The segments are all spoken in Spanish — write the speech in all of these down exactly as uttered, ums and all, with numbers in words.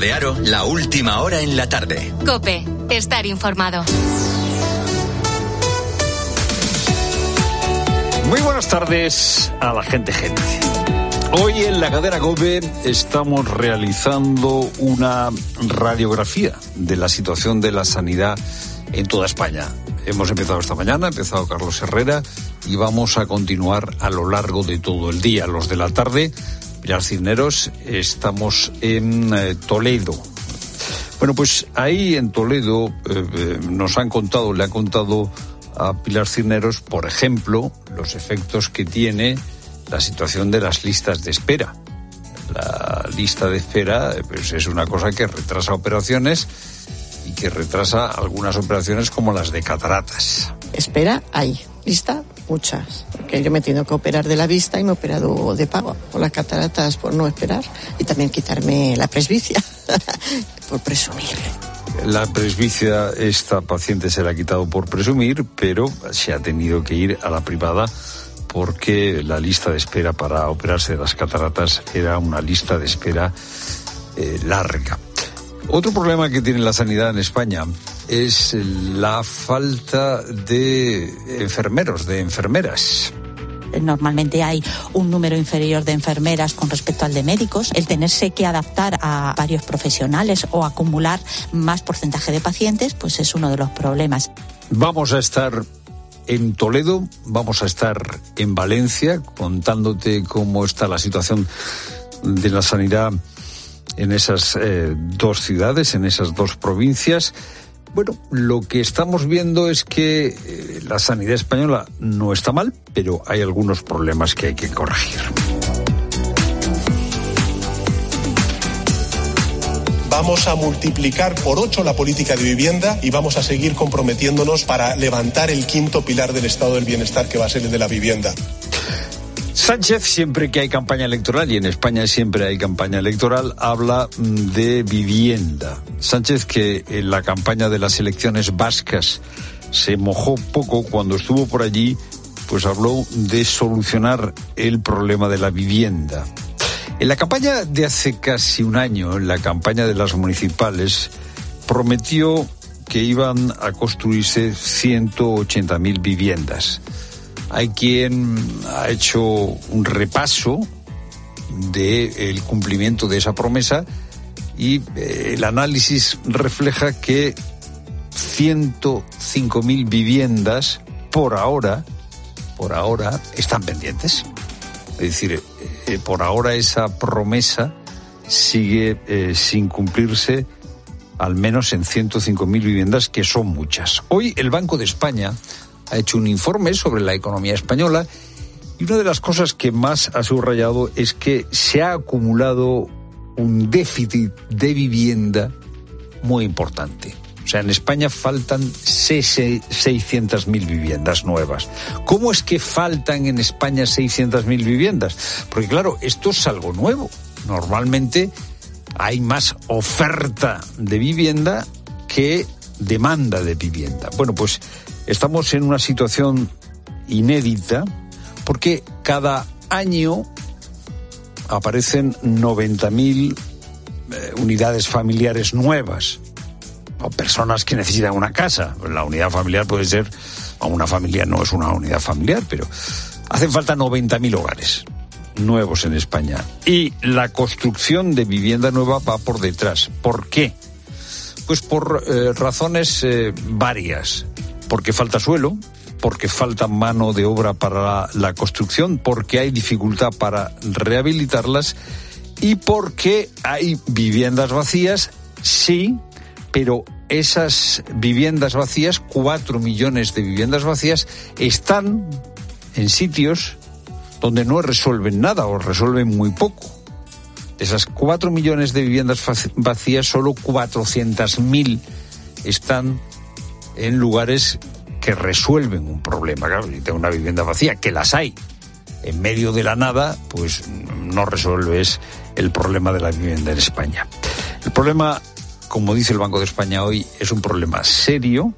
de Aro, la última hora en la tarde. COPE, estar informado. Muy buenas tardes a la gente gente. Hoy en la cadena COPE estamos realizando una radiografía de la situación de la sanidad en toda España. Hemos empezado esta mañana, ha empezado Carlos Herrera y vamos a continuar a lo largo de todo el día. Los de la tarde, Pilar Cisneros, estamos en eh, Toledo. Bueno, pues ahí en Toledo eh, eh, nos han contado, le ha contado a Pilar Cisneros, por ejemplo, los efectos que tiene la situación de las listas de espera. La lista de espera pues, es una cosa que retrasa operaciones y que retrasa algunas operaciones como las de cataratas. Espera, hay. Lista, muchas. Porque yo me he tenido que operar de la vista y me he operado de pago. Por las cataratas, por no esperar. Y también quitarme la presbicia, por presumir. La presbicia, esta paciente se la ha quitado por presumir, pero se ha tenido que ir a la privada porque la lista de espera para operarse de las cataratas era una lista de espera eh, larga. Otro problema que tiene la sanidad en España es la falta de enfermeros, de enfermeras. Normalmente hay un número inferior de enfermeras con respecto al de médicos. El tenerse que adaptar a varios profesionales o acumular más porcentaje de pacientes, pues es uno de los problemas. Vamos a estar en Toledo, vamos a estar en Valencia, contándote cómo está la situación de la sanidad en esas eh, dos ciudades, en esas dos provincias. Bueno, lo que estamos viendo es que eh, la sanidad española no está mal, pero hay algunos problemas que hay que corregir. Vamos a multiplicar por ocho la política de vivienda y vamos a seguir comprometiéndonos para levantar el quinto pilar del estado del bienestar, que va a ser el de la vivienda. Sánchez, siempre que hay campaña electoral, y en España siempre hay campaña electoral, habla de vivienda. Sánchez, que en la campaña de las elecciones vascas se mojó poco cuando estuvo por allí, pues habló de solucionar el problema de la vivienda. En la campaña de hace casi un año, en la campaña de las municipales, prometió que iban a construirse ciento ochenta mil viviendas. Hay quien ha hecho un repaso del cumplimiento de esa promesa y el análisis refleja que ciento cinco mil viviendas por ahora, por ahora están pendientes. Es decir, eh, por ahora esa promesa sigue eh, sin cumplirse, al menos en ciento cinco mil viviendas, que son muchas. Hoy el Banco de España ha hecho un informe sobre la economía española y una de las cosas que más ha subrayado es que se ha acumulado un déficit de vivienda muy importante. O sea, en España faltan seiscientas mil viviendas nuevas. ¿Cómo es que faltan en España seiscientas mil viviendas? Porque claro, esto es algo nuevo. Normalmente hay más oferta de vivienda que demanda de vivienda. Bueno, pues estamos en una situación inédita porque cada año aparecen noventa mil eh, unidades familiares nuevas o personas que necesitan una casa. La unidad familiar puede ser, o una familia no es una unidad familiar, pero hacen falta noventa mil hogares nuevos en España y la construcción de vivienda nueva va por detrás. ¿Por qué? Pues por eh, razones eh, varias. Porque falta suelo, porque falta mano de obra para la, la construcción, porque hay dificultad para rehabilitarlas y porque hay viviendas vacías, sí, pero esas viviendas vacías, cuatro millones de viviendas vacías, están en sitios donde no resuelven nada o resuelven muy poco. De esas cuatro millones de viviendas vacías, solo cuatrocientas mil están en lugares que resuelven un problema. Claro, si tengo una vivienda vacía, que las hay, en medio de la nada, pues no resuelves el problema de la vivienda en España. El problema, como dice el Banco de España hoy, es un problema serio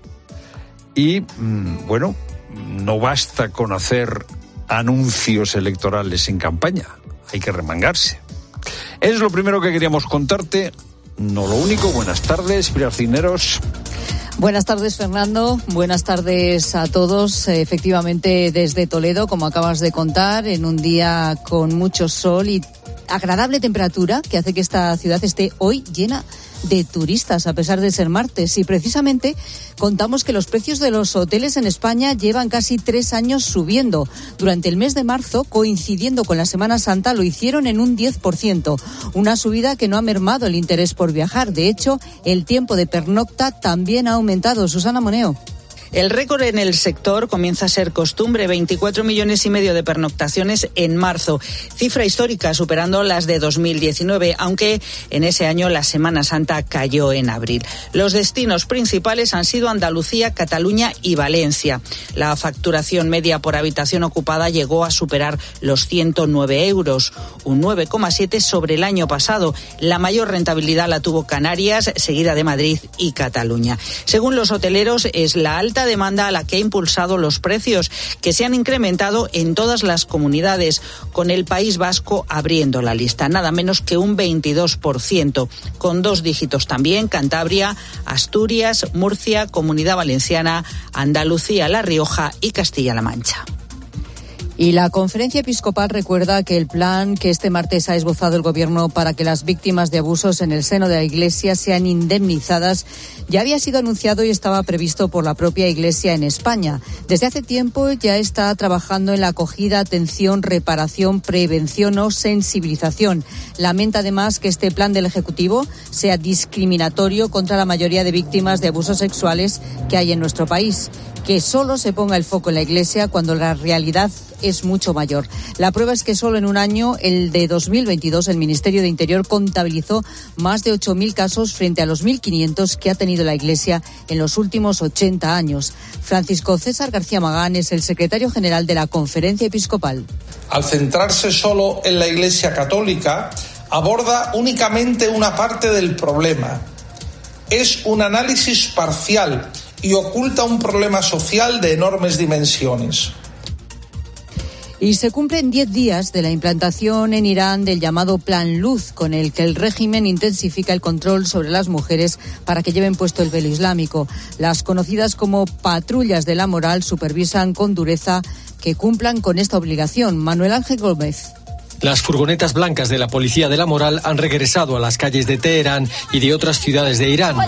y, bueno, no basta con hacer anuncios electorales en campaña, hay que remangarse. Es lo primero que queríamos contarte no lo único. Buenas tardes, Pilar Cisneros. Buenas tardes, Fernando. Buenas tardes a todos. Efectivamente, desde Toledo, como acabas de contar, en un día con mucho sol y agradable temperatura que hace que esta ciudad esté hoy llena de turistas, a pesar de ser martes. Y precisamente contamos que los precios de los hoteles en España llevan casi tres años subiendo. Durante el mes de marzo, coincidiendo con la Semana Santa, lo hicieron en un diez por ciento. Una subida que no ha mermado el interés por viajar. De hecho, el tiempo de pernocta también ha aumentado. Susana Moneo. El récord en el sector comienza a ser costumbre, veinticuatro millones y medio de pernoctaciones en marzo, cifra histórica superando las de dos mil diecinueve, aunque en ese año la Semana Santa cayó en abril. Los destinos principales han sido Andalucía, Cataluña y Valencia. La facturación media por habitación ocupada llegó a superar los ciento nueve euros, un nueve coma siete sobre el año pasado. La mayor rentabilidad la tuvo Canarias, seguida de Madrid y Cataluña. Según los hoteleros, es la alta demanda a la que ha impulsado los precios, que se han incrementado en todas las comunidades, con el País Vasco abriendo la lista, nada menos que un veintidós por ciento, con dos dígitos también Cantabria, Asturias, Murcia, Comunidad Valenciana, Andalucía, La Rioja y Castilla-La Mancha. Y la Conferencia Episcopal recuerda que el plan que este martes ha esbozado el Gobierno para que las víctimas de abusos en el seno de la Iglesia sean indemnizadas ya había sido anunciado y estaba previsto por la propia Iglesia en España. Desde hace tiempo ya está trabajando en la acogida, atención, reparación, prevención o sensibilización. Lamenta además que este plan del Ejecutivo sea discriminatorio contra la mayoría de víctimas de abusos sexuales que hay en nuestro país. Que solo se ponga el foco en la Iglesia cuando la realidad es mucho mayor. La prueba es que solo en un año, el de dos mil veintidós, el Ministerio de Interior contabilizó más de ocho mil casos frente a los mil quinientos que ha tenido la Iglesia en los últimos ochenta años. Francisco César García Magán es el secretario general de la Conferencia Episcopal. Al centrarse solo en la Iglesia Católica, aborda únicamente una parte del problema. Es un análisis parcial y oculta un problema social de enormes dimensiones. Y se cumplen diez días de la implantación en Irán del llamado Plan Luz, con el que el régimen intensifica el control sobre las mujeres para que lleven puesto el velo islámico. Las conocidas como patrullas de la moral supervisan con dureza que cumplan con esta obligación. Manuel Ángel Gómez. Las furgonetas blancas de la Policía de la Moral han regresado a las calles de Teherán y de otras ciudades de Irán.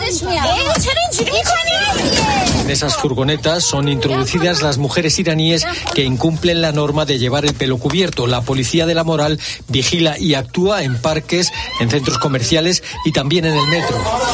En esas furgonetas son introducidas las mujeres iraníes que incumplen la norma de llevar el pelo cubierto. La Policía de la Moral vigila y actúa en parques, en centros comerciales y también en el metro.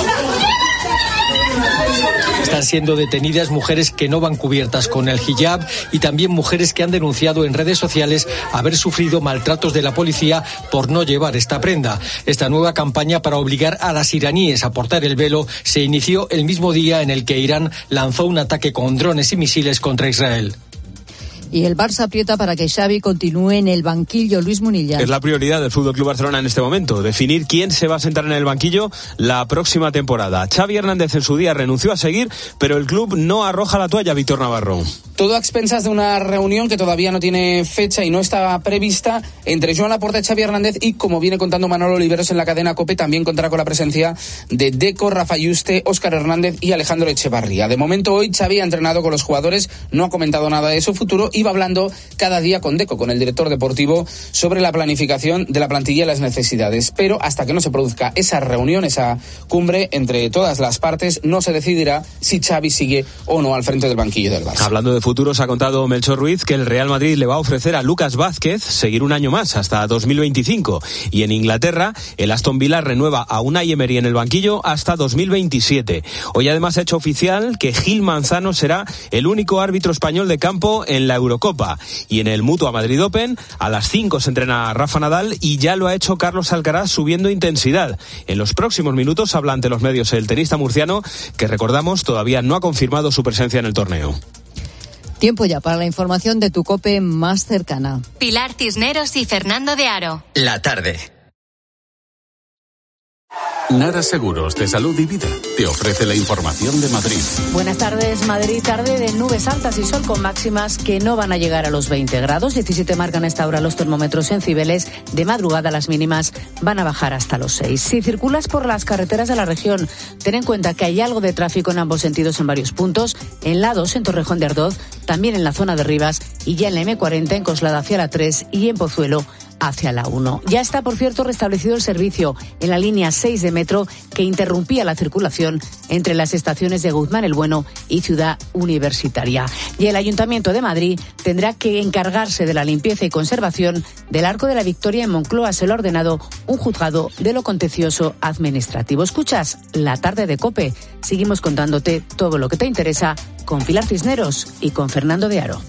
Están siendo detenidas mujeres que no van cubiertas con el hijab y también mujeres que han denunciado en redes sociales haber sufrido maltratos de la policía por no llevar esta prenda. Esta nueva campaña para obligar a las iraníes a portar el velo se inició el mismo día en el que Irán lanzó un ataque con drones y misiles contra Israel. Y el Barça aprieta para que Xavi continúe en el banquillo. Luis Munilla. Es la prioridad del F C Barcelona en este momento, definir quién se va a sentar en el banquillo la próxima temporada. Xavi Hernández en su día renunció a seguir, pero el club no arroja la toalla, Víctor Navarro. Todo a expensas de una reunión que todavía no tiene fecha y no está prevista entre Joan Laporta y Xavi Hernández, y como viene contando Manolo Oliveros en la cadena COPE, también contará con la presencia de Deco, Rafa Yuste, Óscar Hernández y Alejandro Echevarría. De momento hoy Xavi ha entrenado con los jugadores, no ha comentado nada de su futuro y va hablando cada día con Deco, con el director deportivo, sobre la planificación de la plantilla y las necesidades. Pero hasta que no se produzca esa reunión, esa cumbre entre todas las partes, no se decidirá si Xavi sigue o no al frente del banquillo del Barça. Hablando de futuros, ha contado Melchor Ruiz que el Real Madrid le va a ofrecer a Lucas Vázquez seguir un año más hasta dos mil veinticinco. Y en Inglaterra, el Aston Villa renueva a Unai Emery en el banquillo hasta dos mil veintisiete. Hoy además ha hecho oficial que Gil Manzano será el único árbitro español de campo en la Eurocopa. Y en el Mutua Madrid Open, a las cinco se entrena Rafa Nadal y ya lo ha hecho Carlos Alcaraz subiendo intensidad. En los próximos minutos habla ante los medios el tenista murciano, que recordamos todavía no ha confirmado su presencia en el torneo. Tiempo ya para la información de tu COPE más cercana. Pilar Cisneros y Fernando de Aro. La tarde. Nara Seguros de Salud y Vida te ofrece la información de Madrid. Buenas tardes, Madrid. Tarde de nubes altas y sol con máximas que no van a llegar a los veinte grados. diecisiete marcan a esta hora los termómetros en Cibeles. De madrugada las mínimas van a bajar hasta los seis. Si circulas por las carreteras de la región, ten en cuenta que hay algo de tráfico en ambos sentidos en varios puntos. En la dos, en Torrejón de Ardoz, también en la zona de Rivas y ya en la eme cuarenta, en Coslada hacia la tres y en Pozuelo hacia la uno. Ya está, por cierto, restablecido el servicio en la línea seis de metro que interrumpía la circulación entre las estaciones de Guzmán el Bueno y Ciudad Universitaria. Y el Ayuntamiento de Madrid tendrá que encargarse de la limpieza y conservación del Arco de la Victoria en Moncloa. Se lo ha ordenado un juzgado de lo contencioso administrativo. Escuchas La Tarde de COPE. Seguimos contándote todo lo que te interesa con Pilar Cisneros y con Fernando de Aro.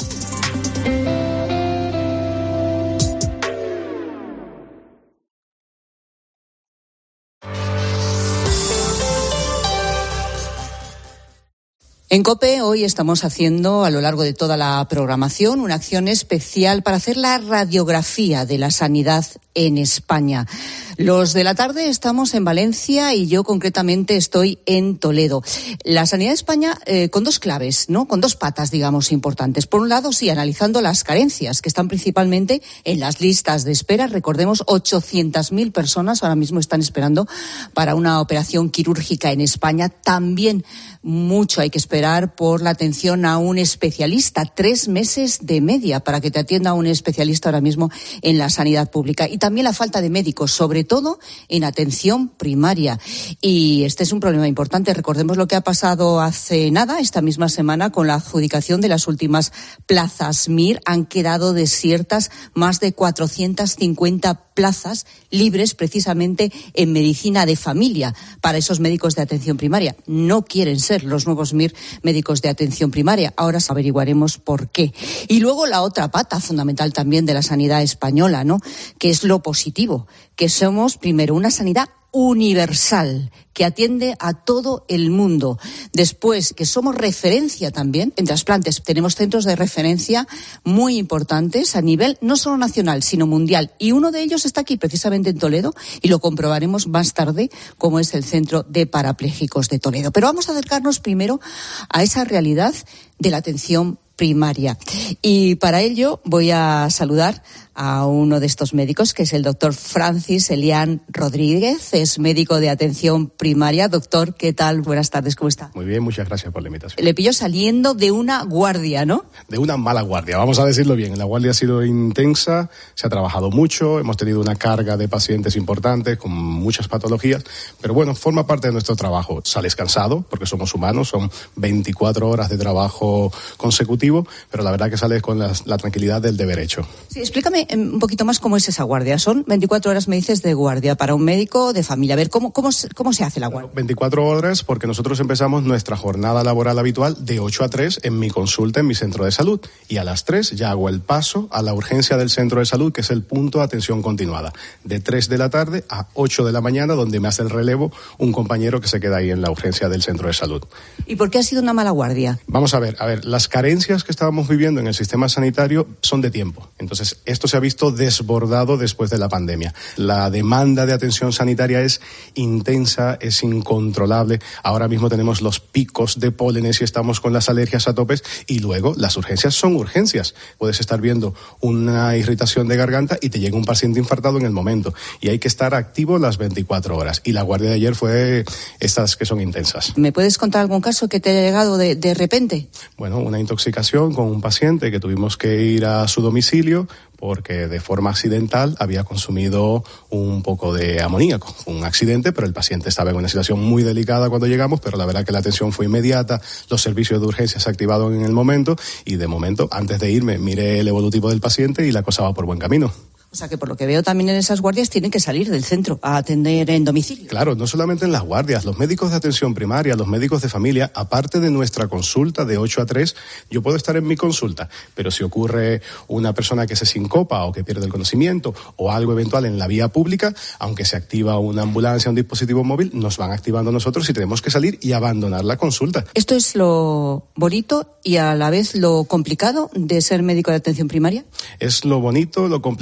En COPE hoy estamos haciendo a lo largo de toda la programación una acción especial para hacer la radiografía de la sanidad en España. Los de la tarde estamos en Valencia y yo concretamente estoy en Toledo. La sanidad de España eh, con dos claves, ¿no? Con dos patas, digamos, importantes. Por un lado, sí, analizando las carencias que están principalmente en las listas de espera. Recordemos, ochocientas mil personas ahora mismo están esperando para una operación quirúrgica en España. También mucho hay que esperar por la atención a un especialista. Tres meses de media para que te atienda un especialista ahora mismo en la sanidad pública. Y también la falta de médicos, sobre todo en atención primaria. Y este es un problema importante. Recordemos lo que ha pasado hace nada, esta misma semana, con la adjudicación de las últimas plazas M I R. Han quedado desiertas más de cuatrocientas cincuenta plazas libres precisamente en medicina de familia para esos médicos de atención primaria. No quieren ser los nuevos M I R médicos de atención primaria. Ahora averiguaremos por qué. Y luego la otra pata fundamental también de la sanidad española, ¿no? Que es lo positivo, que somos primero una sanidad universal que atiende a todo el mundo. Después, que somos referencia también en trasplantes. Tenemos centros de referencia muy importantes a nivel no solo nacional, sino mundial. Y uno de ellos está aquí, precisamente en Toledo, y lo comprobaremos más tarde, como es el Centro de Parapléjicos de Toledo. Pero vamos a acercarnos primero a esa realidad de la atención primaria. Y para ello voy a saludar a uno de estos médicos, que es el doctor Francis Elián Rodríguez, es médico de atención primaria. Doctor, ¿qué tal? Buenas tardes, ¿cómo está? Muy bien, muchas gracias por la invitación. Le pillo saliendo de una guardia, ¿no? De una mala guardia, vamos a decirlo bien. La guardia ha sido intensa, se ha trabajado mucho, hemos tenido una carga de pacientes importantes con muchas patologías, pero bueno, forma parte de nuestro trabajo. Sales cansado, porque somos humanos, son veinticuatro horas de trabajo consecutivo, pero la verdad que sales con la, la tranquilidad del deber hecho. Sí, explícame un poquito más cómo es esa guardia. Son veinticuatro horas, me dices, de guardia para un médico de familia. A ver, ¿cómo, cómo, cómo se hace la guardia? veinticuatro horas porque nosotros empezamos nuestra jornada laboral habitual de ocho a tres en mi consulta en mi centro de salud. Y a las tres ya hago el paso a la urgencia del centro de salud, que es el punto de atención continuada. De tres de la tarde a ocho de la mañana, donde me hace el relevo un compañero que se queda ahí en la urgencia del centro de salud. ¿Y por qué ha sido una mala guardia? Vamos a ver, a ver, las carencias que estábamos viviendo en el sistema sanitario son de tiempo. Entonces, esto se ha visto desbordado después de la pandemia. La demanda de atención sanitaria es intensa, es incontrolable. Ahora mismo tenemos los picos de pólenes y estamos con las alergias a topes, y luego las urgencias son urgencias. Puedes estar viendo una irritación de garganta y te llega un paciente infartado en el momento, y hay que estar activo las veinticuatro horas. Y la guardia de ayer fue estas que son intensas. ¿Me puedes contar algún caso que te haya llegado de, de repente? Bueno, una intoxicación con un paciente que tuvimos que ir a su domicilio porque de forma accidental había consumido un poco de amoníaco. Fue un accidente, pero el paciente estaba en una situación muy delicada cuando llegamos, pero la verdad que la atención fue inmediata, los servicios de urgencia se activaron en el momento, y de momento, antes de irme, miré el evolutivo del paciente y la cosa va por buen camino. O sea que por lo que veo también en esas guardias tienen que salir del centro a atender en domicilio. Claro, no solamente en las guardias, los médicos de atención primaria, los médicos de familia, aparte de nuestra consulta de ocho a tres, yo puedo estar en mi consulta, pero si ocurre una persona que se sincopa o que pierde el conocimiento o algo eventual en la vía pública, aunque se activa una ambulancia, un dispositivo móvil, nos van activando nosotros y tenemos que salir y abandonar la consulta. ¿Esto es lo bonito y a la vez lo complicado de ser médico de atención primaria? Es lo bonito, lo complicado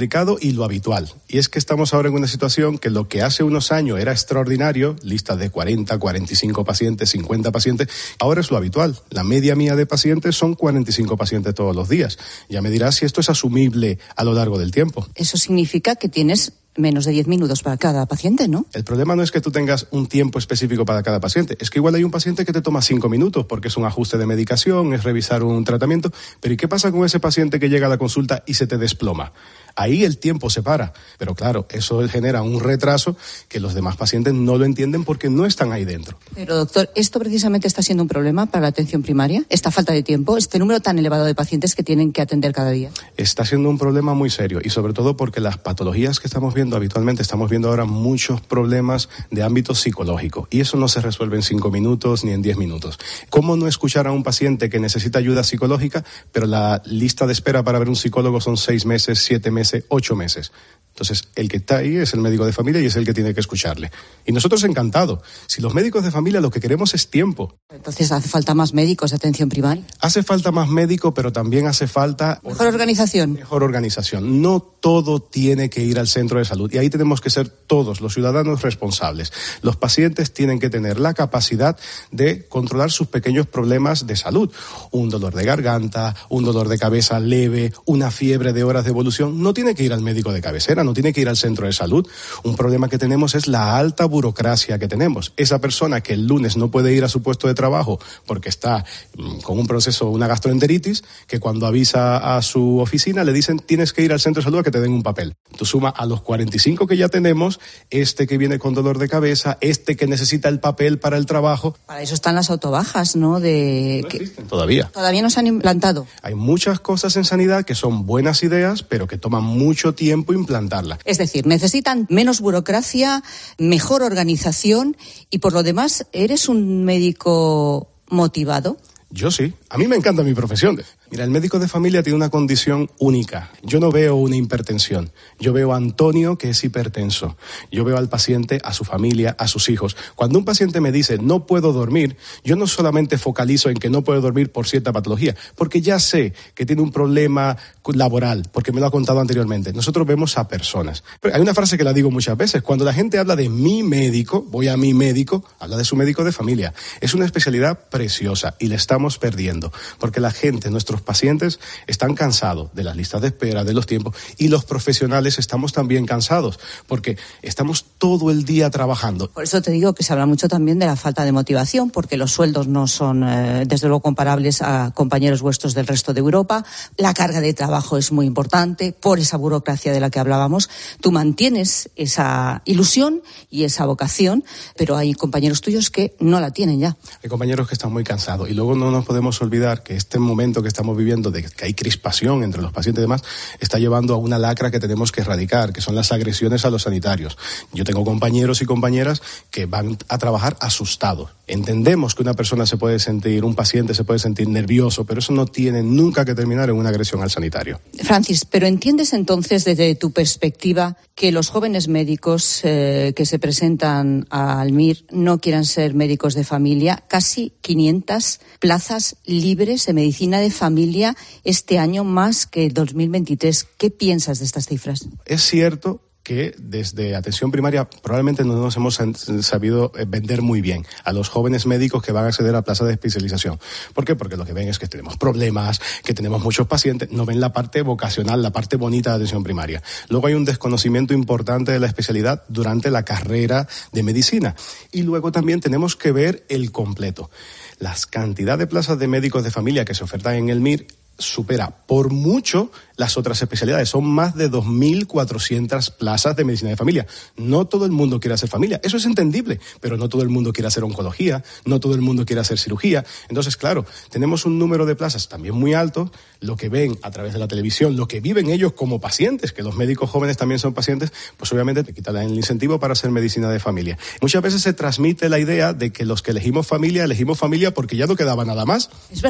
y lo habitual. Y es que estamos ahora en una situación que lo que hace unos años era extraordinario, listas de cuarenta, cuarenta y cinco pacientes, cincuenta pacientes, ahora es lo habitual. La media mía de pacientes son cuarenta y cinco pacientes todos los días. Ya me dirás si esto es asumible a lo largo del tiempo. Eso significa que tienes menos de diez minutos para cada paciente, ¿no? El problema no es que tú tengas un tiempo específico para cada paciente, es que igual hay un paciente que te toma cinco minutos porque es un ajuste de medicación, es revisar un tratamiento, pero ¿y qué pasa con ese paciente que llega a la consulta y se te desploma? Ahí el tiempo se para, pero claro, eso genera un retraso que los demás pacientes no lo entienden porque no están ahí dentro. Pero doctor, ¿esto precisamente está siendo un problema para la atención primaria? ¿Esta falta de tiempo? ¿Este número tan elevado de pacientes que tienen que atender cada día? Está siendo un problema muy serio y sobre todo porque las patologías que estamos viendo habitualmente, estamos viendo ahora muchos problemas de ámbito psicológico y eso no se resuelve en cinco minutos ni en diez minutos. ¿Cómo no escuchar a un paciente que necesita ayuda psicológica, pero la lista de espera para ver un psicólogo son seis meses, siete meses, ocho meses? Entonces, el que está ahí es el médico de familia y es el que tiene que escucharle. Y nosotros encantados. Si los médicos de familia lo que queremos es tiempo. Entonces, ¿hace falta más médicos de atención primaria? Hace falta más médicos, pero también hace falta... ¿Mejor organización? Mejor organización. No todo tiene que ir al centro de salud. Y ahí tenemos que ser todos los ciudadanos responsables. Los pacientes tienen que tener la capacidad de controlar sus pequeños problemas de salud. Un dolor de garganta, un dolor de cabeza leve, una fiebre de horas de evolución. No tiene que ir al médico de cabecera, no tiene que ir al centro de salud. Un problema que tenemos es la alta burocracia que tenemos. Esa persona que el lunes no puede ir a su puesto de trabajo porque está mmm, con un proceso, una gastroenteritis, que cuando avisa a su oficina le dicen tienes que ir al centro de salud a que te den un papel. Tú suma a los cuarenta y cinco que ya tenemos, este que viene con dolor de cabeza, este que necesita el papel para el trabajo. Para eso están las autobajas, ¿no? De no que... existen todavía. Todavía no se han implantado. Hay muchas cosas en sanidad que son buenas ideas, pero que toman mucho tiempo implantar. Es decir, necesitan menos burocracia, mejor organización y por lo demás, ¿eres un médico motivado? Yo sí. A mí me encanta mi profesión. Mira, el médico de familia tiene una condición única. Yo no veo una hipertensión. Yo veo a Antonio, que es hipertenso. Yo veo al paciente, a su familia, a sus hijos. Cuando un paciente me dice, no puedo dormir, yo no solamente focalizo en que no puedo dormir por cierta patología, porque ya sé que tiene un problema laboral, porque me lo ha contado anteriormente. Nosotros vemos a personas. Pero hay una frase que la digo muchas veces. Cuando la gente habla de mi médico, voy a mi médico, habla de su médico de familia. Es una especialidad preciosa y la estamos perdiendo, porque la gente, nuestros pacientes están cansados de las listas de espera, de los tiempos, y los profesionales estamos también cansados, porque estamos todo el día trabajando. Por eso te digo que se habla mucho también de la falta de motivación, porque los sueldos no son, eh, desde luego, comparables a compañeros vuestros del resto de Europa. La carga de trabajo es muy importante, por esa burocracia de la que hablábamos. Tú mantienes esa ilusión y esa vocación, pero hay compañeros tuyos que no la tienen ya. Hay compañeros que están muy cansados, y luego no nos podemos olvidar que este momento que estamos viviendo, de que hay crispación entre los pacientes y demás, está llevando a una lacra que tenemos que erradicar, que son las agresiones a los sanitarios. Yo tengo compañeros y compañeras que van a trabajar asustados. Entendemos que una persona se puede sentir, un paciente se puede sentir nervioso, pero eso no tiene nunca que terminar en una agresión al sanitario. Francis, ¿pero entiendes entonces desde tu perspectiva que los jóvenes médicos eh, que se presentan al M I R no quieran ser médicos de familia? Casi quinientas plazas libres de medicina de familia este año, más que dos mil veintitrés. ¿Qué piensas de estas cifras? Es cierto que desde atención primaria probablemente no nos hemos sabido vender muy bien a los jóvenes médicos que van a acceder a plazas de especialización. ¿Por qué? Porque lo que ven es que tenemos problemas, que tenemos muchos pacientes, no ven la parte vocacional, la parte bonita de atención primaria. Luego hay un desconocimiento importante de la especialidad durante la carrera de medicina. Y luego también tenemos que ver el completo. Las cantidad de plazas de médicos de familia que se ofertan en el M I R supera por mucho las otras especialidades. Son más de dos mil cuatrocientas plazas de medicina de familia. No todo el mundo quiere hacer familia. Eso es entendible, pero no todo el mundo quiere hacer oncología, no todo el mundo quiere hacer cirugía. Entonces, claro, tenemos un número de plazas también muy alto. Lo que ven a través de la televisión, lo que viven ellos como pacientes, que los médicos jóvenes también son pacientes, pues obviamente te quitan el incentivo para hacer medicina de familia. Muchas veces se transmite la idea de que los que elegimos familia, elegimos familia porque ya no quedaba nada más. Es verdad.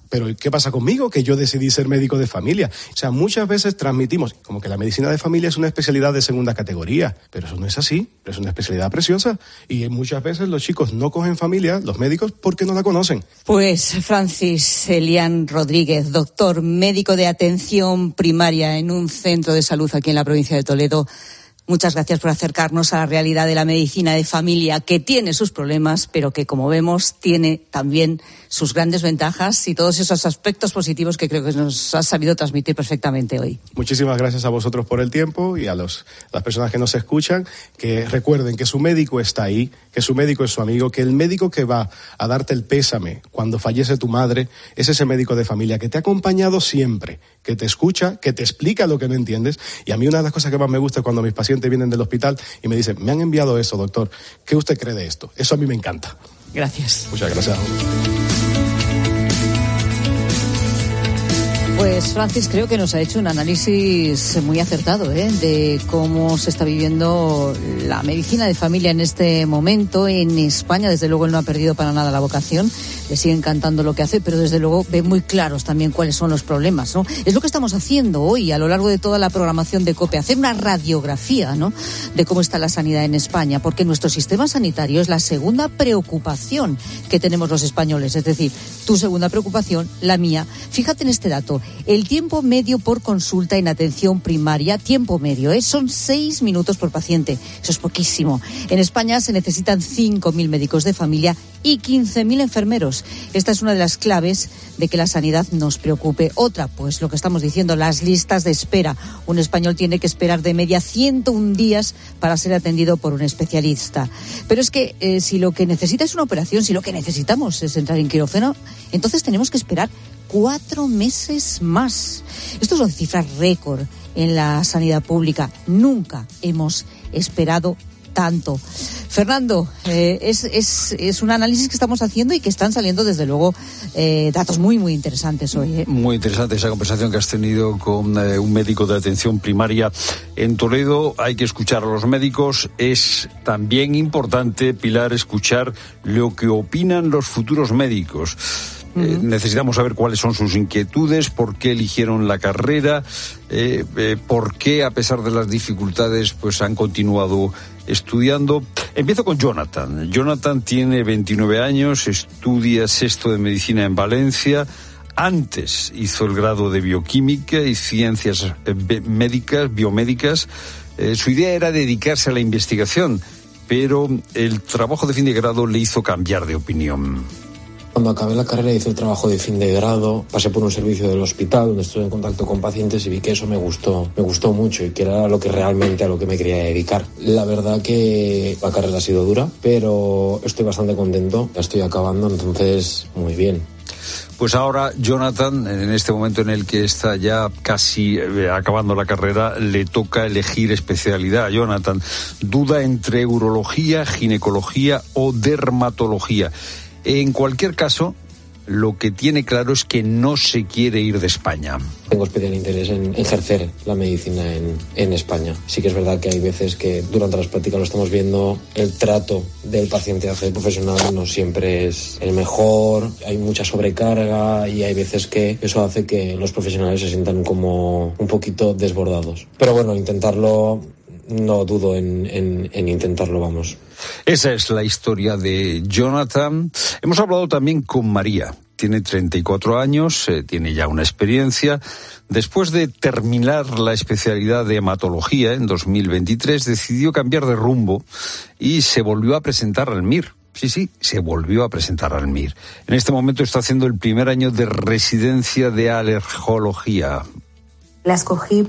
Pero ¿qué pasa conmigo? Que yo decidí ser médico de familia. O sea, muchas veces transmitimos como que la medicina de familia es una especialidad de segunda categoría, pero eso no es así, es una especialidad preciosa. Y muchas veces los chicos no cogen familia, los médicos, porque no la conocen. Pues Francis Elián Rodríguez, doctor médico de atención primaria en un centro de salud aquí en la provincia de Toledo. Muchas gracias por acercarnos a la realidad de la medicina de familia, que tiene sus problemas, pero que, como vemos, tiene también sus grandes ventajas y todos esos aspectos positivos que creo que nos has sabido transmitir perfectamente hoy. Muchísimas gracias a vosotros por el tiempo y a los, las personas que nos escuchan, que recuerden que su médico está ahí, que su médico es su amigo, que el médico que va a darte el pésame cuando fallece tu madre es ese médico de familia que te ha acompañado siempre, que te escucha, que te explica lo que no entiendes. Y a mí una de las cosas que más me gusta es cuando mis pacientes vienen del hospital y me dicen, me han enviado eso, doctor, ¿qué usted cree de esto? Eso a mí me encanta. Gracias. Muchas gracias. Pues Francis creo que nos ha hecho un análisis muy acertado ¿eh? de cómo se está viviendo la medicina de familia en este momento en España. Desde luego él no ha perdido para nada la vocación, le sigue encantando lo que hace, pero desde luego ve muy claros también cuáles son los problemas, ¿no? Es lo que estamos haciendo hoy a lo largo de toda la programación de COPE, hacer una radiografía, ¿no?, de cómo está la sanidad en España, porque nuestro sistema sanitario es la segunda preocupación que tenemos los españoles, es decir, tu segunda preocupación, la mía. Fíjate en este dato. El tiempo medio por consulta en atención primaria, tiempo medio, ¿eh? son seis minutos por paciente. Eso es poquísimo. En España se necesitan cinco mil médicos de familia y quince mil enfermeros. Esta es una de las claves de que la sanidad nos preocupe. Otra, pues lo que estamos diciendo, las listas de espera. Un español tiene que esperar de media ciento un días para ser atendido por un especialista. Pero es que eh, si lo que necesita es una operación, si lo que necesitamos es entrar en quirófano, entonces tenemos que esperar cuatro meses más. Estos son cifras récord en la sanidad pública. Nunca hemos esperado tanto. Fernando, eh, es, es, es un análisis que estamos haciendo y que están saliendo desde luego eh, datos muy muy interesantes hoy. ¿eh? Muy interesante esa conversación que has tenido con eh, un médico de atención primaria en Toledo. Hay que escuchar a los médicos. Es también importante, Pilar, escuchar lo que opinan los futuros médicos. Uh-huh. Eh, necesitamos saber cuáles son sus inquietudes, por qué eligieron la carrera, eh, eh, por qué, a pesar de las dificultades, pues han continuado estudiando. Empiezo con Jonathan. Jonathan tiene veintinueve años, estudia sexto de medicina en Valencia. Antes hizo el grado de bioquímica y ciencias eh, médicas, biomédicas. Eh, su idea era dedicarse a la investigación, pero el trabajo de fin de grado le hizo cambiar de opinión. Cuando acabé la carrera hice el trabajo de fin de grado, pasé por un servicio del hospital donde estuve en contacto con pacientes y vi que eso me gustó, me gustó mucho y que era lo que realmente a lo que me quería dedicar. La verdad que la carrera ha sido dura, pero estoy bastante contento, la estoy acabando, entonces muy bien. Pues ahora Jonathan, en este momento en el que está ya casi eh, acabando la carrera, le toca elegir especialidad. Jonathan, duda entre urología, ginecología o dermatología. En cualquier caso, lo que tiene claro es que no se quiere ir de España. Tengo especial interés en ejercer la medicina en, en España. Sí que es verdad que hay veces que durante las prácticas lo estamos viendo, el trato del paciente hacia el profesional no siempre es el mejor, hay mucha sobrecarga y hay veces que eso hace que los profesionales se sientan como un poquito desbordados. Pero bueno, intentarlo, no dudo en, en, en intentarlo, vamos. Esa es la historia de Jonathan. Hemos hablado también con María. Tiene treinta y cuatro años, eh, tiene ya una experiencia. Después de terminar la especialidad de hematología en dos mil veintitrés, decidió cambiar de rumbo y se volvió a presentar al M I R. Sí, sí, se volvió a presentar al M I R. En este momento está haciendo el primer año de residencia de alergología. La escogí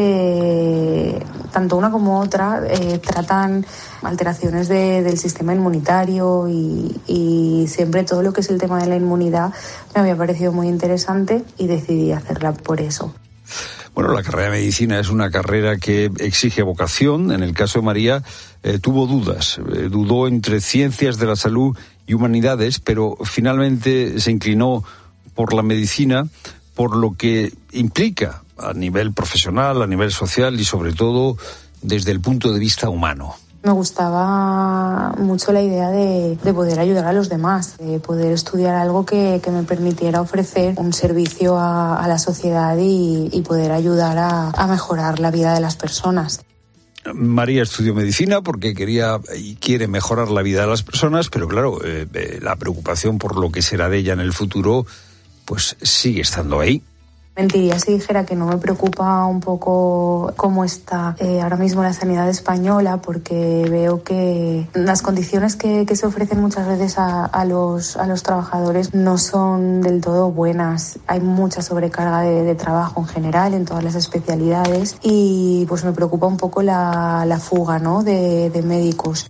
porque tanto una como otra eh, tratan alteraciones de, del sistema inmunitario y, y siempre todo lo que es el tema de la inmunidad me había parecido muy interesante y decidí hacerla por eso. Bueno, la carrera de medicina es una carrera que exige vocación. En el caso de María, eh, tuvo dudas. Eh, dudó entre ciencias de la salud y humanidades, pero finalmente se inclinó por la medicina, por lo que implica a nivel profesional, a nivel social y sobre todo desde el punto de vista humano. Me gustaba mucho la idea de, de poder ayudar a los demás, de poder estudiar algo que, que me permitiera ofrecer un servicio a, a la sociedad y, y poder ayudar a, a mejorar la vida de las personas. María estudió medicina porque quería y quiere mejorar la vida de las personas, pero claro, eh, eh, la preocupación por lo que será de ella en el futuro, pues sigue estando ahí. Mentiría si dijera que no me preocupa un poco cómo está eh, ahora mismo la sanidad española, porque veo que las condiciones que, que se ofrecen muchas veces a, a, los, a los trabajadores no son del todo buenas. Hay mucha sobrecarga de, de trabajo en general en todas las especialidades y pues me preocupa un poco la, la fuga, ¿no?, de, de médicos.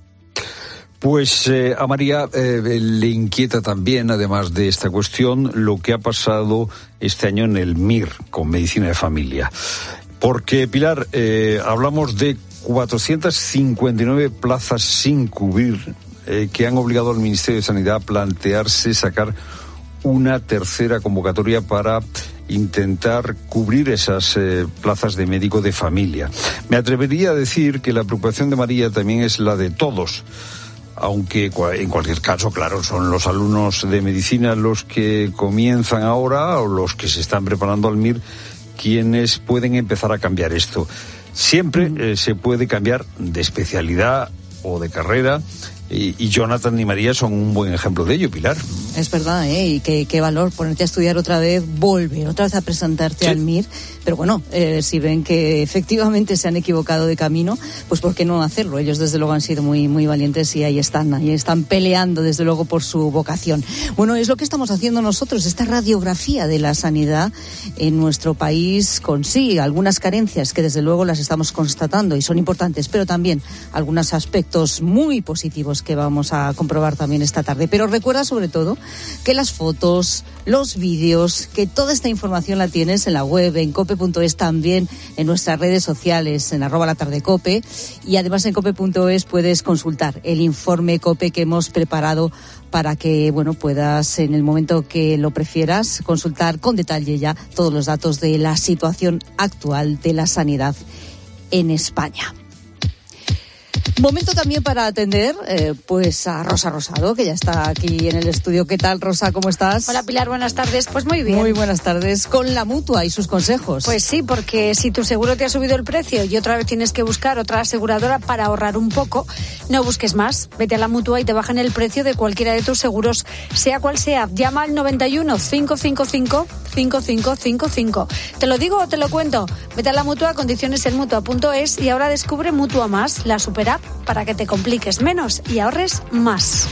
Pues eh, a María eh, le inquieta también, además de esta cuestión, lo que ha pasado este año en el M I R con Medicina de Familia. Porque, Pilar, eh, hablamos de cuatrocientas cincuenta y nueve plazas sin cubrir eh, que han obligado al Ministerio de Sanidad a plantearse sacar una tercera convocatoria para intentar cubrir esas eh, plazas de médico de familia. Me atrevería a decir que la preocupación de María también es la de todos. Aunque en cualquier caso, claro, son los alumnos de medicina los que comienzan ahora o los que se están preparando al M I R quienes pueden empezar a cambiar esto. Siempre eh, se puede cambiar de especialidad o de carrera y, y Jonathan y María son un buen ejemplo de ello, Pilar. Es verdad, ¿eh? Y qué, qué valor ponerte a estudiar otra vez, volver otra vez a presentarte sí. al M I R. Pero bueno, eh, si ven que efectivamente se han equivocado de camino, pues ¿por qué no hacerlo? Ellos desde luego han sido muy, muy valientes y ahí están, ahí están peleando desde luego por su vocación. Bueno, es lo que estamos haciendo nosotros, esta radiografía de la sanidad en nuestro país con sí, algunas carencias que desde luego las estamos constatando y son importantes, pero también algunos aspectos muy positivos que vamos a comprobar también esta tarde. Pero recuerda sobre todo que las fotos, los vídeos, que toda esta información la tienes en la web, en cope punto es, también en nuestras redes sociales, en arroba la tarde cope, y además en cope punto es puedes consultar el informe COPE que hemos preparado para que, bueno, puedas en el momento que lo prefieras consultar con detalle ya todos los datos de la situación actual de la sanidad en España. Momento también para atender eh, pues a Rosa Rosado, que ya está aquí en el estudio. ¿Qué tal, Rosa? ¿Cómo estás? Hola, Pilar, buenas tardes. Pues muy bien. Muy buenas tardes. Con la Mutua y sus consejos. Pues sí, porque si tu seguro te ha subido el precio y otra vez tienes que buscar otra aseguradora para ahorrar un poco, no busques más. Vete a la Mutua y te bajan el precio de cualquiera de tus seguros, sea cual sea. Llama al noventa y uno, cinco cinco cinco, cinco cinco cinco cinco. ¿Te lo digo o te lo cuento? Vete a la Mutua, condiciones en mutua punto es, y ahora descubre Mutua Más, la super app para que te compliques menos y ahorres más.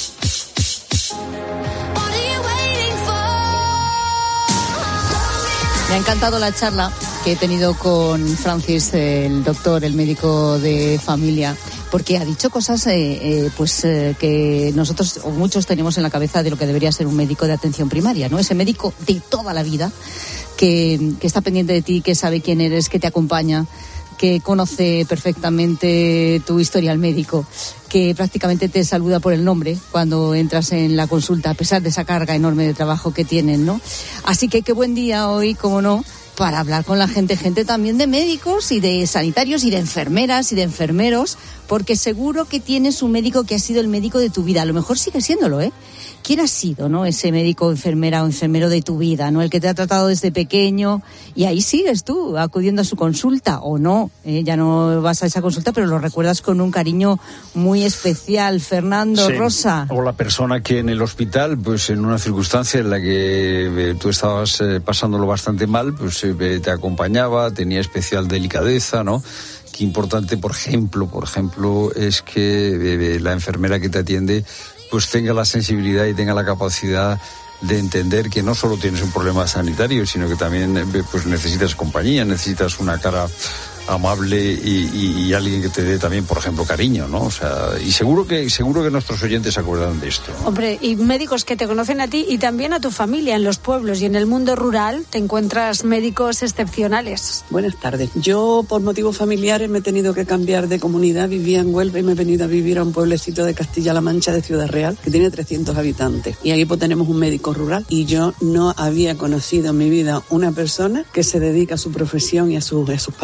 Me ha encantado la charla que he tenido con Francis, el doctor, el médico de familia, porque ha dicho cosas eh, eh, pues eh, que nosotros o muchos tenemos en la cabeza de lo que debería ser un médico de atención primaria, ¿no? Ese médico de toda la vida que, que está pendiente de ti, que sabe quién eres, que te acompaña, que conoce perfectamente tu historial médico, que prácticamente te saluda por el nombre cuando entras en la consulta, a pesar de esa carga enorme de trabajo que tienen, ¿no? Así que qué buen día hoy, cómo no, para hablar con la gente, gente también de médicos y de sanitarios y de enfermeras y de enfermeros, porque seguro que tienes un médico que ha sido el médico de tu vida. A lo mejor sigue siéndolo, ¿eh? ¿Quién ha sido, no? Ese médico, enfermera o enfermero de tu vida, ¿no? El que te ha tratado desde pequeño y ahí sigues tú acudiendo a su consulta o no, ¿eh? Ya no vas a esa consulta, pero lo recuerdas con un cariño muy especial. Fernando, sí. Rosa. O la persona que en el hospital, pues en una circunstancia en la que eh, tú estabas eh, pasándolo bastante mal, pues eh, te acompañaba, tenía especial delicadeza, ¿no? Qué importante, por ejemplo, por ejemplo, es que eh, la enfermera que te atiende pues tenga la sensibilidad y tenga la capacidad de entender que no solo tienes un problema sanitario, sino que también pues necesitas compañía, necesitas una cara amable y, y, y alguien que te dé también, por ejemplo, cariño, ¿no? O sea, y seguro que seguro que nuestros oyentes se acuerdan de esto, ¿no? Hombre, y médicos que te conocen a ti y también a tu familia en los pueblos y en el mundo rural te encuentras médicos excepcionales. Buenas tardes. Yo, por motivos familiares, me he tenido que cambiar de comunidad. Vivía en Huelva y me he venido a vivir a un pueblecito de Castilla-La Mancha, de Ciudad Real, que tiene trescientos habitantes. Y ahí pues tenemos un médico rural. Y yo no había conocido en mi vida una persona que se dedica a su profesión y a sus, a sus pacientes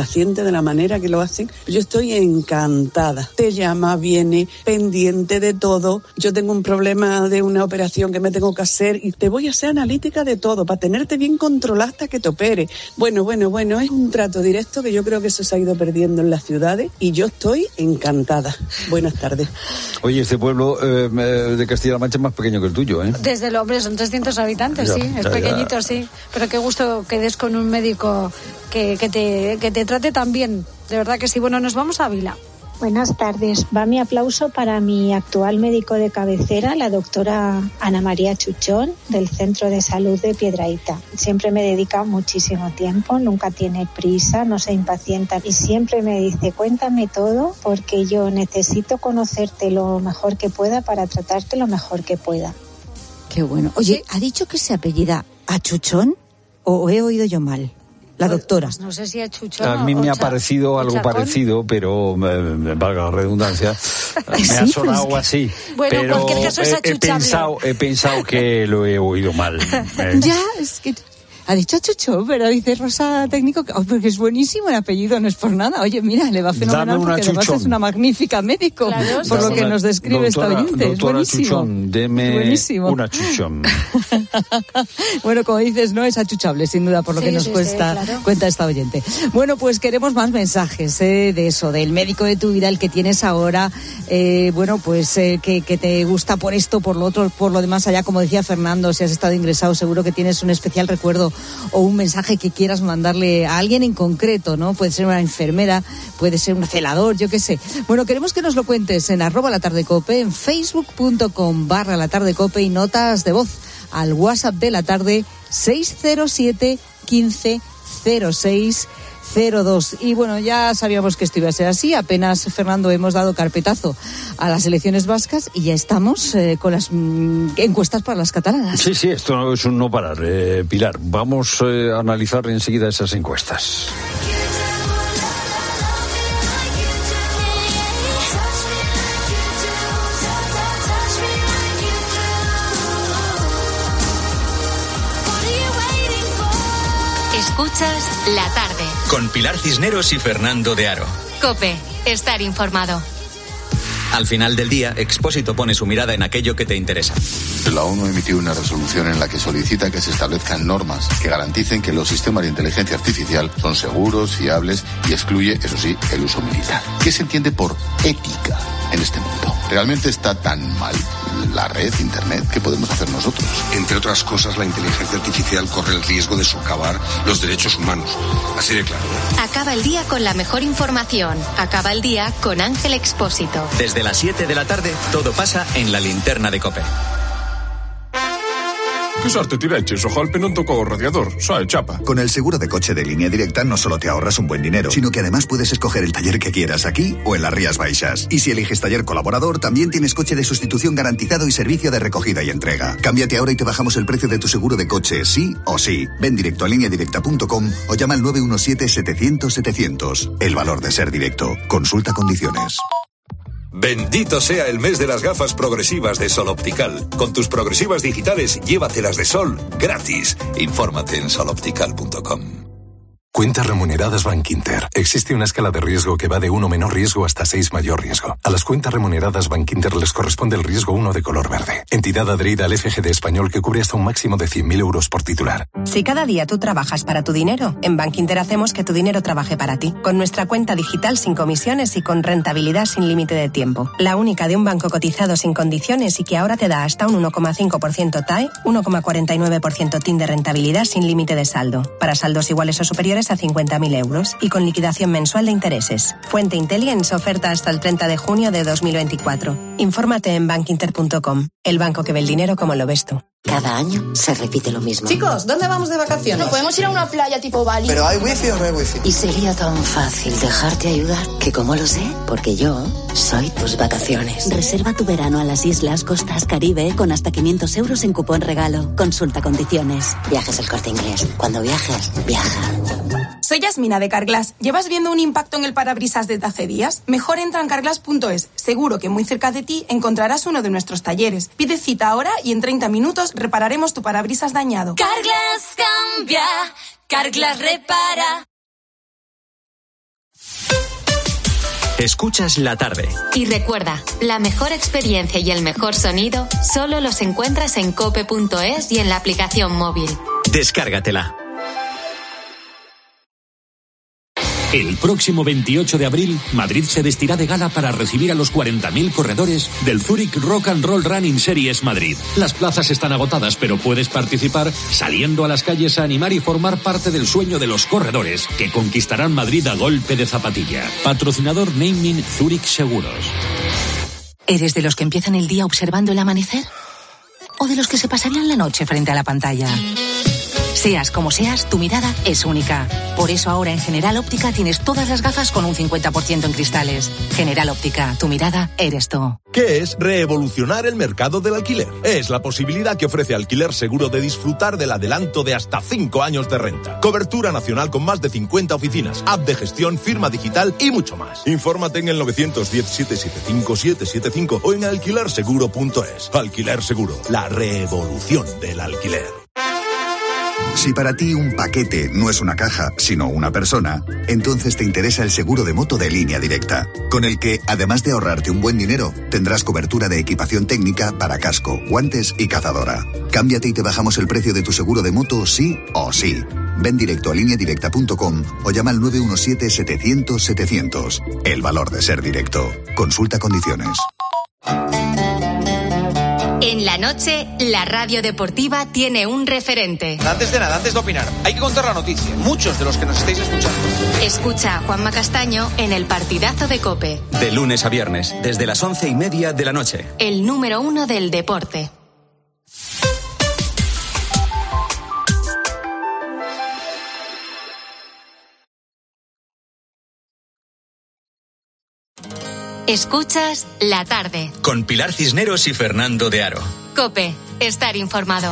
de la manera que lo hacen. Yo estoy encantada. Te llama, viene, pendiente de todo. Yo tengo un problema de una operación que me tengo que hacer y te voy a hacer analítica de todo para tenerte bien controlada hasta que te opere. Bueno, bueno, bueno, es un trato directo que yo creo que eso se ha ido perdiendo en las ciudades y yo estoy encantada. Buenas tardes. Oye, este pueblo eh, de Castilla-La Mancha es más pequeño que el tuyo, ¿eh? Desde el hombre son trescientos habitantes, Ya, sí, es ya, pequeñito, ya. sí. Pero qué gusto que des con un médico que, que, te, que te trate tan bien. De verdad que sí. Bueno, nos vamos a Ávila. Buenas tardes. Va mi aplauso para mi actual médico de cabecera, la doctora Ana María Chuchón, del Centro de Salud de Piedrahita. Siempre me dedica muchísimo tiempo, nunca tiene prisa, no se impacienta y siempre me dice, cuéntame todo porque yo necesito conocerte lo mejor que pueda para tratarte lo mejor que pueda. Qué bueno. Oye, ¿ha dicho que se apellida a Chuchón o he oído yo mal? La doctora. Pues no sé si es Chuchón. A mí o me ha cha- parecido algo Chacón. parecido, pero me, valga la redundancia, me Sí, ha pues sonado que- así. Bueno, en pero cualquier caso es he, he achuchable. pensado, he pensado que lo he oído mal. Eh, Ya, es que ha dicho Chuchón, pero dice Rosa Técnico que oh, porque es buenísimo el apellido, no es por nada. Oye, mira, le va fenomenal Dame una porque además Chuchón. es una magnífica médico, Claro, por Dame lo que una- nos describe esta doctora- oyente. Es doctora buenísimo. Chuchón, deme Buenísimo. una Chuchón. Bueno, como dices, no es achuchable, sin duda, por lo Sí, que nos sí, sí, cuesta, claro. cuenta esta oyente. Bueno, pues queremos más mensajes eh, de eso, del médico de tu vida, el que tienes ahora, eh, bueno, pues eh, que, que te gusta por esto, por lo otro, por lo demás allá, como decía Fernando, si has estado ingresado, seguro que tienes un especial recuerdo o un mensaje que quieras mandarle a alguien en concreto, ¿no? Puede ser una enfermera, puede ser un celador, yo qué sé. Bueno, queremos que nos lo cuentes en arroba la tarde cope, en facebook.com barra la tarde cope y notas de voz al WhatsApp de la tarde seis cero siete quince cero seis cero dos. Y bueno, ya sabíamos que esto iba a ser así. Apenas, Fernando, hemos dado carpetazo a las elecciones vascas y ya estamos eh, con las mm, encuestas para las catalanas. Sí, sí, esto no es un no parar, eh, Pilar. Vamos eh, a analizar enseguida esas encuestas. Escuchas la tarde. Con Pilar Cisneros y Fernando de Aro. COPE. Estar informado. Al final del día, Expósito pone su mirada en aquello que te interesa. La ONU emitió una resolución en la que solicita que se establezcan normas que garanticen que los sistemas de inteligencia artificial son seguros, fiables y excluye, eso sí, el uso militar. ¿Qué se entiende por ética en este mundo? ¿Realmente está tan mal la red, Internet? ¿Qué podemos hacer nosotros? Entre otras cosas, la inteligencia artificial corre el riesgo de socavar los derechos humanos. Así de claro. Acaba el día con la mejor información. Acaba el día con Ángel Expósito. Desde las siete de la tarde, todo pasa en la linterna de COPE. ¿Qué sorte tireches? Ojalá non tocou o radiador, sae chapa. Con el seguro de coche de Línea Directa no solo te ahorras un buen dinero, sino que además puedes escoger el taller que quieras aquí o en las Rías Baixas. Y si eliges taller colaborador, también tienes coche de sustitución garantizado y servicio de recogida y entrega. Cámbiate ahora y te bajamos el precio de tu seguro de coche, sí o sí. Ven directo a línea directa punto com o llama al nueve uno siete setecientos setecientos. El valor de ser directo. Consulta condiciones. Bendito sea el mes de las gafas progresivas de Sol Optical. Con tus progresivas digitales, llévatelas de Sol gratis. Infórmate en sol optical punto com. Cuentas remuneradas Bankinter. Existe una escala de riesgo que va de uno menor riesgo hasta seis mayor riesgo. A las cuentas remuneradas Bankinter les corresponde el riesgo uno de color verde. Entidad adherida al F G D español que cubre hasta un máximo de cien mil euros por titular. Si cada día tú trabajas para tu dinero, en Bankinter hacemos que tu dinero trabaje para ti. Con nuestra cuenta digital sin comisiones y con rentabilidad sin límite de tiempo. La única de un banco cotizado sin condiciones y que ahora te da hasta un uno coma cinco por ciento T A E, uno coma cuarenta y nueve por ciento T I N de rentabilidad sin límite de saldo. Para saldos iguales o superiores a cincuenta mil euros y con liquidación mensual de intereses. Fuente Intelligence, oferta hasta el treinta de junio de dos mil veinticuatro. Infórmate en bankinter punto com. El banco que ve el dinero como lo ves tú. Cada año se repite lo mismo. Chicos, ¿dónde vamos de vacaciones? No podemos ir a una playa tipo Bali. ¿Pero hay wifi o no hay wifi? Y sería tan fácil dejarte ayudar que como lo sé, porque yo soy tus vacaciones. Reserva tu verano a las islas, costas, Caribe con hasta quinientos euros en cupón regalo. Consulta condiciones. Viajes El Corte Inglés. Cuando viajes, viaja. Soy Yasmina de Carglass. ¿Llevas viendo un impacto en el parabrisas desde hace días? Mejor entra en carglass punto es. Seguro que muy cerca de ti encontrarás uno de nuestros talleres. Pide cita ahora y en treinta minutos repararemos tu parabrisas dañado. Carglass cambia, Carglass repara. Escuchas La Tarde. Y recuerda, la mejor experiencia y el mejor sonido solo los encuentras en cope punto es y en la aplicación móvil. Descárgatela. El próximo veintiocho de abril, Madrid se vestirá de gala para recibir a los cuarenta mil corredores del Zurich Rock and Roll Running Series Madrid. Las plazas están agotadas, pero puedes participar saliendo a las calles a animar y formar parte del sueño de los corredores que conquistarán Madrid a golpe de zapatilla. Patrocinador Naming Zurich Seguros. ¿Eres de los que empiezan el día observando el amanecer? ¿O de los que se pasarían la noche frente a la pantalla? Seas como seas, tu mirada es única. Por eso ahora en General Óptica tienes todas las gafas con un cincuenta por ciento en cristales. General Óptica, tu mirada eres tú. ¿Qué es revolucionar el mercado del alquiler? Es la posibilidad que ofrece Alquiler Seguro de disfrutar del adelanto de hasta cinco años de renta. Cobertura nacional con más de cincuenta oficinas, app de gestión, firma digital y mucho más. Infórmate en el nueve uno cero, siete siete cinco, siete siete cinco o en alquiler seguro punto es. Alquiler Seguro, la revolución del alquiler. Si para ti un paquete no es una caja, sino una persona, entonces te interesa el seguro de moto de Línea Directa, con el que, además de ahorrarte un buen dinero, tendrás cobertura de equipación técnica para casco, guantes y cazadora. Cámbiate y te bajamos el precio de tu seguro de moto sí o sí. Ven directo a línea directa punto com o llama al nueve uno siete, setecientos, setecientos. El valor de ser directo. Consulta condiciones. En la noche, la radio deportiva tiene un referente. Antes de nada, antes de opinar, hay que contar la noticia. Muchos de los que nos estáis escuchando. Escucha a Juanma Castaño en el partidazo de COPE. De lunes a viernes, desde las once y media de la noche. El número uno del deporte. Escuchas La Tarde. Con Pilar Cisneros y Fernando de Aro. COPE, estar informado.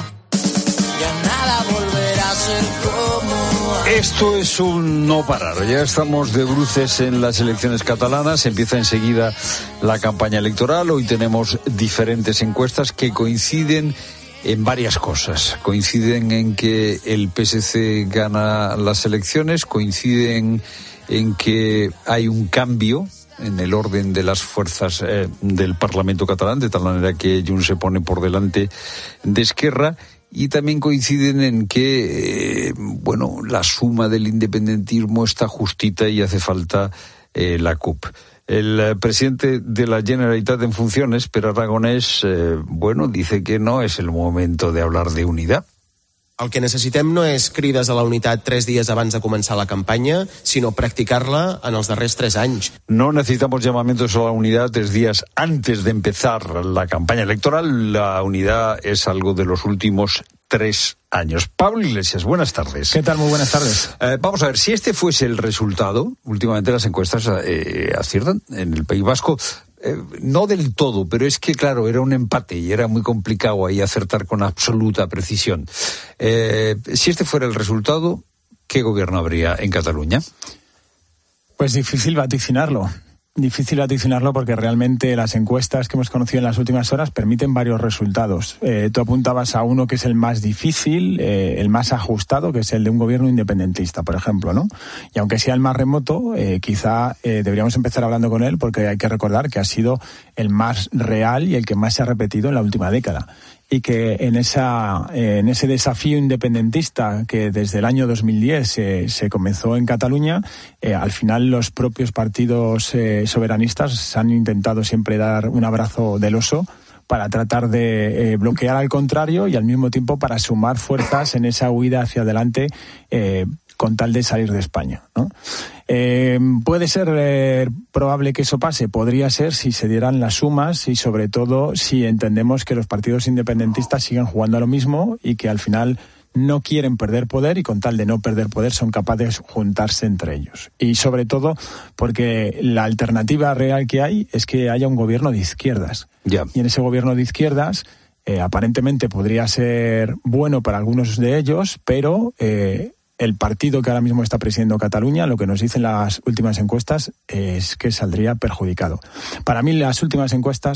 Ya nada volverá a ser como... Esto es un no parar. Ya estamos de bruces en las elecciones catalanas. Empieza enseguida la campaña electoral. Hoy tenemos diferentes encuestas que coinciden en varias cosas. Coinciden en que el P S C gana las elecciones, coinciden en que hay un cambio en el orden de las fuerzas eh, del Parlamento catalán, de tal manera que Junts se pone por delante de Esquerra, y también coinciden en que, eh, bueno, la suma del independentismo está justita y hace falta eh, la C U P. El eh, presidente de la Generalitat en funciones, Pere Aragonès, eh, bueno, dice que no es el momento de hablar de unidad. El que necessitem no és crides a la unitat tres dies abans de començar la campanya, sinó practicar-la en els darrers tres anys. No necesitamos llamamientos a la unidad tres días antes de empezar la campaña electoral. La unidad es algo de los últimos tres años. Pablo Iglesias, buenas tardes. ¿Qué tal? Muy buenas tardes. Eh, vamos a ver, si este fuese el resultado, últimamente las encuestas eh, aciertan en el País Vasco. Eh, no del todo, pero es que, claro, era un empate y era muy complicado ahí acertar con absoluta precisión. Eh, si este fuera el resultado, ¿qué gobierno habría en Cataluña? Pues difícil vaticinarlo. Difícil vaticinarlo porque realmente las encuestas que hemos conocido en las últimas horas permiten varios resultados. Eh, tú apuntabas a uno que es el más difícil, eh, el más ajustado, que es el de un gobierno independentista, por ejemplo, ¿no? Y aunque sea el más remoto, eh, quizá eh, deberíamos empezar hablando con él porque hay que recordar que ha sido el más real y el que más se ha repetido en la última década. Y que en esa eh, en ese desafío independentista que desde el año dos mil diez eh, se comenzó en Cataluña, eh, al final los propios partidos eh, soberanistas han intentado siempre dar un abrazo del oso para tratar de eh, bloquear al contrario y al mismo tiempo para sumar fuerzas en esa huida hacia adelante eh, con tal de salir de España, ¿no? Eh, ¿Puede ser eh, probable que eso pase? Podría ser si se dieran las sumas y sobre todo si entendemos que los partidos independentistas siguen jugando a lo mismo y que al final no quieren perder poder y con tal de no perder poder son capaces de juntarse entre ellos. Y sobre todo porque la alternativa real que hay es que haya un gobierno de izquierdas. Ya. Y en ese gobierno de izquierdas eh, aparentemente podría ser bueno para algunos de ellos, pero... Eh, el partido que ahora mismo está presidiendo Cataluña, lo que nos dicen las últimas encuestas es que saldría perjudicado. Para mí las últimas encuestas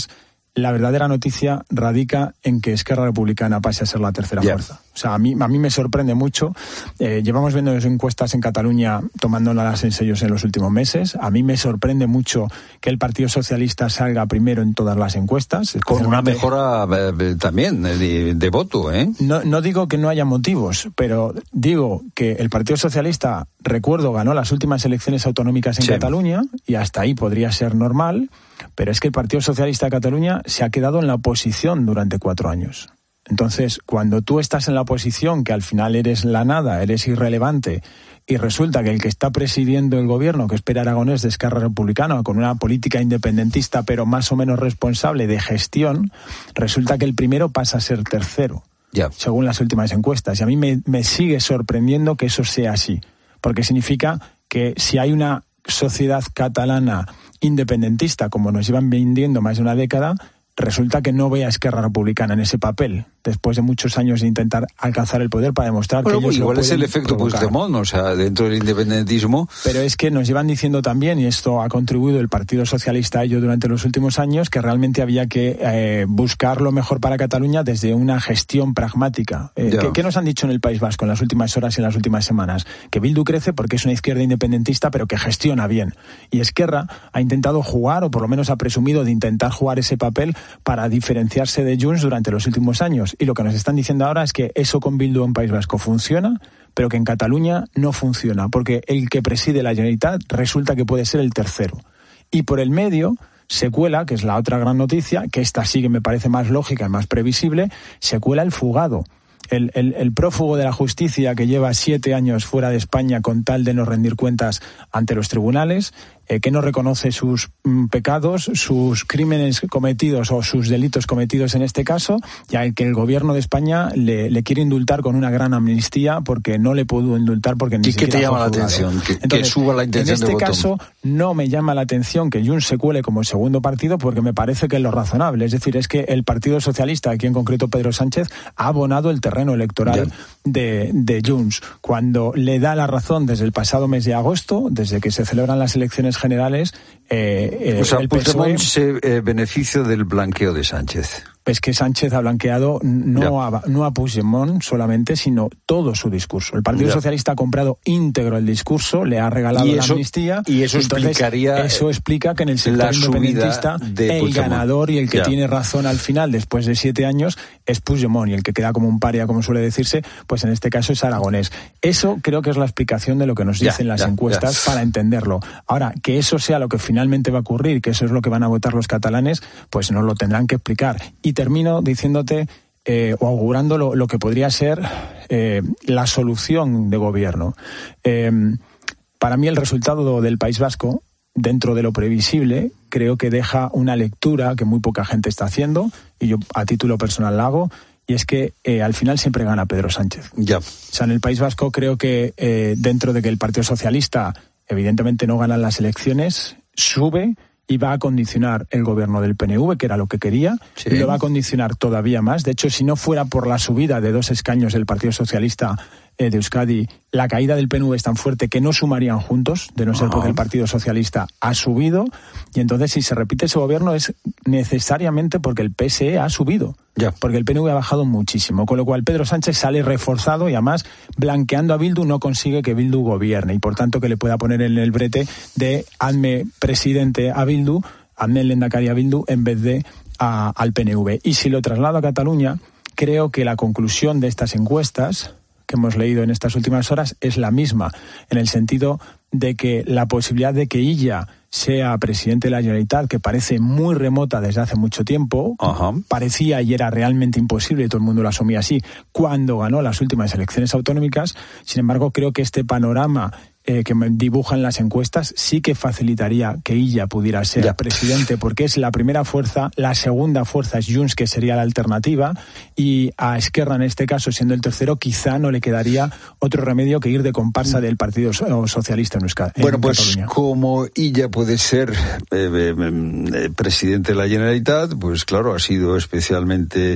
la verdadera noticia radica en que Esquerra Republicana pase a ser la tercera yeah. fuerza. O sea, a mí, a mí me sorprende mucho. Eh, llevamos viendo las encuestas en Cataluña tomándolas en serio en los últimos meses. A mí me sorprende mucho que el Partido Socialista salga primero en todas las encuestas. Con una mejora eh, también de, de voto, ¿eh? No, no digo que no haya motivos, pero digo que el Partido Socialista, recuerdo, ganó las últimas elecciones autonómicas en sí. Cataluña, y hasta ahí podría ser normal, pero es que el Partido Socialista de Cataluña se ha quedado en la oposición durante cuatro años. Entonces, cuando tú estás en la oposición, que al final eres la nada, eres irrelevante, y resulta que el que está presidiendo el gobierno, que es Pere Aragonés de Esquerra Republicana, con una política independentista pero más o menos responsable de gestión, resulta que el primero pasa a ser tercero, yeah. según las últimas encuestas. Y a mí me, me sigue sorprendiendo que eso sea así, porque significa que si hay una sociedad catalana independentista, como nos llevan vendiendo más de una década, resulta que no ve a Esquerra Republicana en ese papel, después de muchos años de intentar alcanzar el poder para demostrar bueno, que ellos igual lo es el efecto Puigdemont, o sea, dentro del independentismo. Pero es que nos llevan diciendo también, y esto ha contribuido el Partido Socialista a ello durante los últimos años, que realmente había que eh, buscar lo mejor para Cataluña desde una gestión pragmática. Eh, ¿qué, ¿Qué nos han dicho en el País Vasco en las últimas horas y en las últimas semanas? Que Bildu crece porque es una izquierda independentista, pero que gestiona bien. Y Esquerra ha intentado jugar, o por lo menos ha presumido de intentar jugar ese papel para diferenciarse de Junts durante los últimos años. Y lo que nos están diciendo ahora es que eso con Bildu en País Vasco funciona, pero que en Cataluña no funciona, porque el que preside la Generalitat resulta que puede ser el tercero. Y por el medio se cuela, que es la otra gran noticia, que esta sí que me parece más lógica y más previsible, se cuela el fugado. El, el, el prófugo de la justicia que lleva siete años fuera de España con tal de no rendir cuentas ante los tribunales, eh, que no reconoce sus mm, pecados, sus crímenes cometidos o sus delitos cometidos en este caso, y al que el gobierno de España le, le quiere indultar con una gran amnistía porque no le pudo indultar porque ni ¿Y siquiera qué te llama la juzgado. atención? Que, Entonces, que suba la intención en este de voto. caso no me llama la atención que Junts se cuele como segundo partido porque me parece que es lo razonable. Es decir, es que el Partido Socialista, aquí en concreto Pedro Sánchez, ha abonado el terreno electoral yeah. de, de Junts. Cuando le da la razón desde el pasado mes de agosto, desde que se celebran las elecciones generales, eh, o sea, el P S O E... Puigdemont se eh, beneficia del blanqueo de Sánchez. Es que Sánchez ha blanqueado no a, no a Puigdemont solamente, sino todo su discurso. El Partido ya. Socialista ha comprado íntegro el discurso, le ha regalado y eso, la amnistía. Y eso entonces, explicaría eso explica que en el sector independentista el Puigdemont. ganador y el que ya. tiene razón al final, después de siete años, es Puigdemont, y el que queda como un paria, como suele decirse, pues en este caso es Aragonés. Eso creo que es la explicación de lo que nos dicen ya, las ya, encuestas ya. para entenderlo. Ahora, que eso sea lo que finalmente va a ocurrir, que eso es lo que van a votar los catalanes, pues nos lo tendrán que explicar. Y termino diciéndote eh, o augurando lo, lo que podría ser eh, la solución de gobierno. Eh, para mí el resultado del País Vasco, dentro de lo previsible, creo que deja una lectura que muy poca gente está haciendo, y yo a título personal la hago, y es que eh, al final siempre gana Pedro Sánchez. Ya. O sea, en el País Vasco creo que eh, dentro de que el Partido Socialista evidentemente no gana las elecciones, sube y va a condicionar el gobierno del P N V, que era lo que quería, sí. y lo va a condicionar todavía más. De hecho, si no fuera por la subida de dos escaños del Partido Socialista eh, de Euskadi, la caída del P N V es tan fuerte que no sumarían juntos, de no ser uh-huh. porque el Partido Socialista ha subido, y entonces si se repite ese gobierno es necesariamente porque el P S E ha subido, yeah. porque el P N V ha bajado muchísimo, con lo cual Pedro Sánchez sale reforzado y además blanqueando a Bildu no consigue que Bildu gobierne, y por tanto que le pueda poner en el brete de hazme presidente a Bildu, hazme el lehendakari a Bildu en vez de a, al P N V. Y si lo traslado a Cataluña, creo que la conclusión de estas encuestas que hemos leído en estas últimas horas es la misma, en el sentido de que la posibilidad de que Illa sea presidente de la Generalitat, que parece muy remota desde hace mucho tiempo, uh-huh. parecía y era realmente imposible, y todo el mundo lo asumía así, cuando ganó las últimas elecciones autonómicas. Sin embargo, creo que este panorama eh, que dibujan las encuestas sí que facilitaría que Illa pudiera ser yeah. presidente, porque es la primera fuerza, la segunda fuerza es Junts, que sería la alternativa, y a Esquerra, en este caso, siendo el tercero, quizá no le quedaría otro remedio que ir de comparsa del Partido Socialista en Euskadi. Bueno, en pues Cataluña. Como Illa puede ser eh, eh, presidente de la Generalitat, pues claro, ha sido especialmente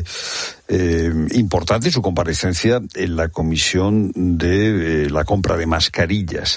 eh, importante su comparecencia en la comisión de eh, la compra de mascarillas.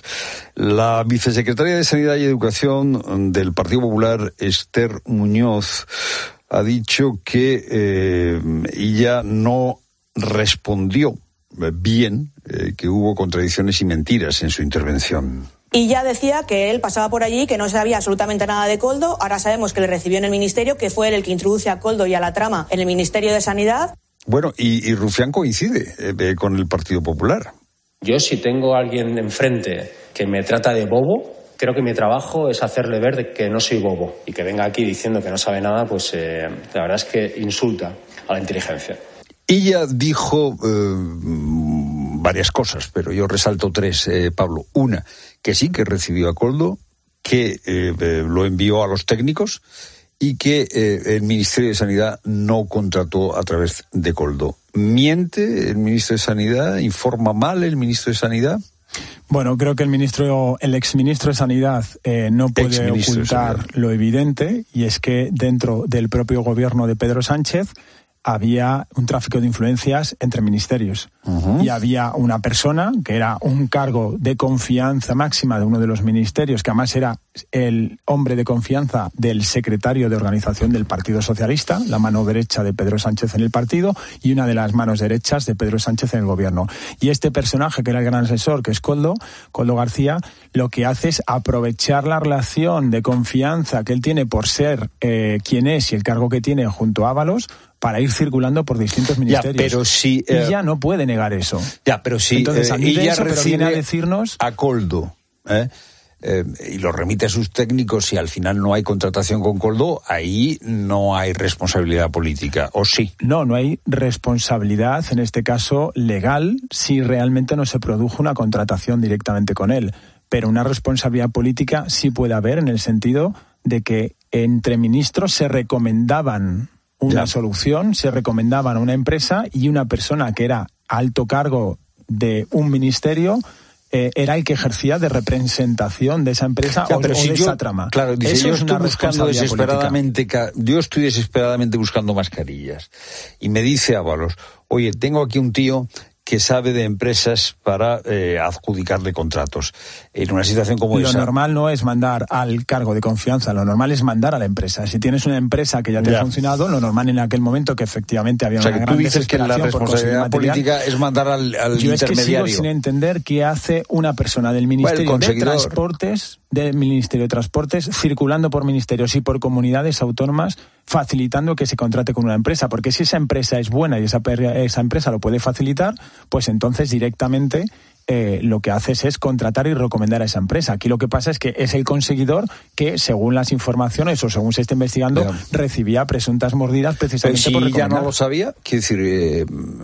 La vicesecretaria de Sanidad y Educación del Partido Popular, Esther Muñoz, ha dicho que eh, ella no respondió bien, eh, que hubo contradicciones y mentiras en su intervención. Y ya decía que él pasaba por allí, que no sabía absolutamente nada de Koldo. Ahora sabemos que le recibió en el ministerio, que fue él el que introduce a Koldo y a la trama en el Ministerio de Sanidad. Bueno, y, y Rufián coincide eh, con el Partido Popular. Yo, si tengo a alguien enfrente que me trata de bobo, creo que mi trabajo es hacerle ver de que no soy bobo. Y que venga aquí diciendo que no sabe nada, pues eh, la verdad es que insulta a la inteligencia. Ella dijo eh, varias cosas, pero yo resalto tres, eh, Pablo. Una, que sí, que recibió a Koldo, que eh, eh, lo envió a los técnicos y que eh, el Ministerio de Sanidad no contrató a través de Koldo. ¿Miente el Ministro de Sanidad? ¿Informa mal el Ministro de Sanidad? Bueno, creo que el ministro, el exministro de Sanidad eh, no puede ocultar lo evidente, y es que dentro del propio gobierno de Pedro Sánchez había un tráfico de influencias entre ministerios. Uh-huh. Y había una persona que era un cargo de confianza máxima de uno de los ministerios, que además era el hombre de confianza del secretario de organización del Partido Socialista, la mano derecha de Pedro Sánchez en el partido y una de las manos derechas de Pedro Sánchez en el gobierno. Y este personaje, que era el gran asesor, que es Koldo, Koldo García, lo que hace es aprovechar la relación de confianza que él tiene por ser eh, quien es y el cargo que tiene junto a Ábalos, para ir circulando por distintos ministerios. Ya, pero si, eh, y ya no puede negar eso. Ya, pero si Entonces, a mí eh, ella eso, pero viene a decirnos a Koldo, ¿eh? Eh, y lo remite a sus técnicos, y al final no hay contratación con Koldo, ahí no hay responsabilidad política, ¿o sí? No, no hay responsabilidad, en este caso legal, si realmente no se produjo una contratación directamente con él. Pero una responsabilidad política sí puede haber, en el sentido de que entre ministros se recomendaban una ya. solución, se recomendaban a una empresa, y una persona que era alto cargo de un ministerio eh, era el que ejercía de representación de esa empresa ya, o, pero o si de yo, esa trama. Claro, dice, Eso yo es estoy una buscando desesperadamente, ca- yo estoy desesperadamente buscando mascarillas, y me dice Ábalos, oye, tengo aquí un tío que sabe de empresas para eh, adjudicarle contratos. En una situación como lo esa... Lo normal no es mandar al cargo de confianza, lo normal es mandar a la empresa. Si tienes una empresa que ya te ya. ha funcionado, lo normal en aquel momento que efectivamente había o sea, una gran desesperación. O sea, que tú dices que la responsabilidad política es mandar al, al Yo intermediario. Es que sigo sin entender qué hace una persona del Ministerio bueno, de Transportes, del Ministerio de Transportes, circulando por ministerios y por comunidades autónomas, facilitando que se contrate con una empresa. Porque si esa empresa es buena y esa, esa empresa lo puede facilitar, pues entonces directamente eh, lo que haces es contratar y recomendar a esa empresa. Aquí lo que pasa es que es el conseguidor que, según las informaciones o según se está investigando, Pero, recibía presuntas mordidas precisamente si por recomendar. Ya no lo sabía, quiero decir, eh,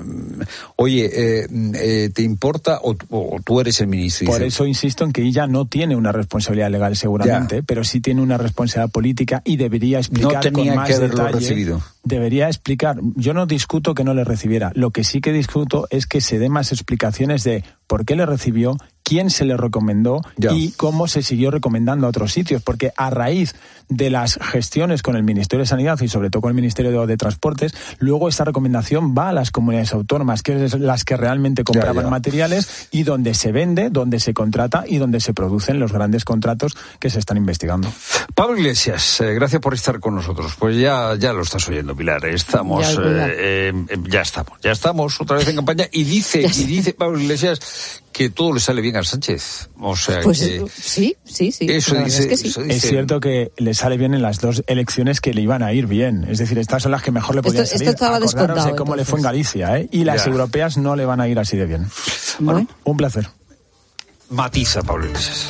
oye, eh, eh, ¿te importa o, o tú eres el ministro? Por eso insisto en que ella no tiene una responsabilidad legal seguramente, ya. pero sí tiene una responsabilidad política y debería explicar no tenía con más que haberlo detalle, recibido. Debería explicar. Yo no discuto que no le recibiera. Lo que sí que discuto es que se dé más explicaciones de por qué le recibió, quién se le recomendó ya. y cómo se siguió recomendando a otros sitios, porque a raíz de las gestiones con el Ministerio de Sanidad y sobre todo con el Ministerio de, de Transportes, luego esta recomendación va a las comunidades autónomas, que es las que realmente compraban ya, ya. materiales y donde se vende, donde se contrata y donde se producen los grandes contratos que se están investigando. Pablo Iglesias, eh, gracias por estar con nosotros. Pues ya, ya lo estás oyendo, Pilar. Estamos, ya, eh, eh, ya estamos, ya estamos otra vez en campaña y dice, y dice Pablo Iglesias que todo le sale bien a Sánchez. O sea, pues que sí, sí, sí. Eso dice, es, que sí. eso dice. Es cierto que le sale bien en las dos elecciones que le iban a ir bien. Es decir, estas son las que mejor le podían esto, salir. Esto estaba Acordaros descontado, de cómo entonces. le fue en Galicia, ¿eh? Y las ya. europeas no le van a ir así de bien. Bueno, bueno. un placer. Matiza, Pablo Iglesias.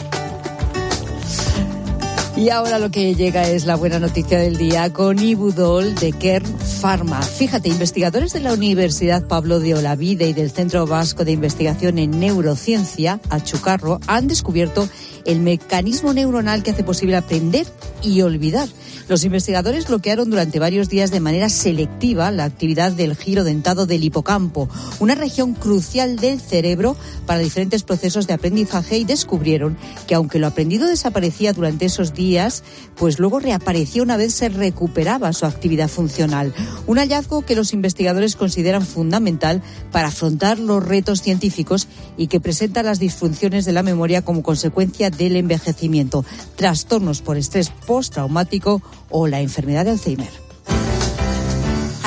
Y ahora lo que llega es la buena noticia del día con Ibudol de Kern Pharma. Fíjate, investigadores de la Universidad Pablo de Olavide y del Centro Vasco de Investigación en Neurociencia, Achucarro, han descubierto el mecanismo neuronal que hace posible aprender y olvidar. Los investigadores bloquearon durante varios días de manera selectiva la actividad del giro dentado del hipocampo, una región crucial del cerebro para diferentes procesos de aprendizaje, y descubrieron que aunque lo aprendido desaparecía durante esos días, pues luego reaparecía una vez se recuperaba su actividad funcional. Un hallazgo que los investigadores consideran fundamental para afrontar los retos científicos y que presenta las disfunciones de la memoria como consecuencia del envejecimiento, trastornos por estrés postraumático o la enfermedad de Alzheimer.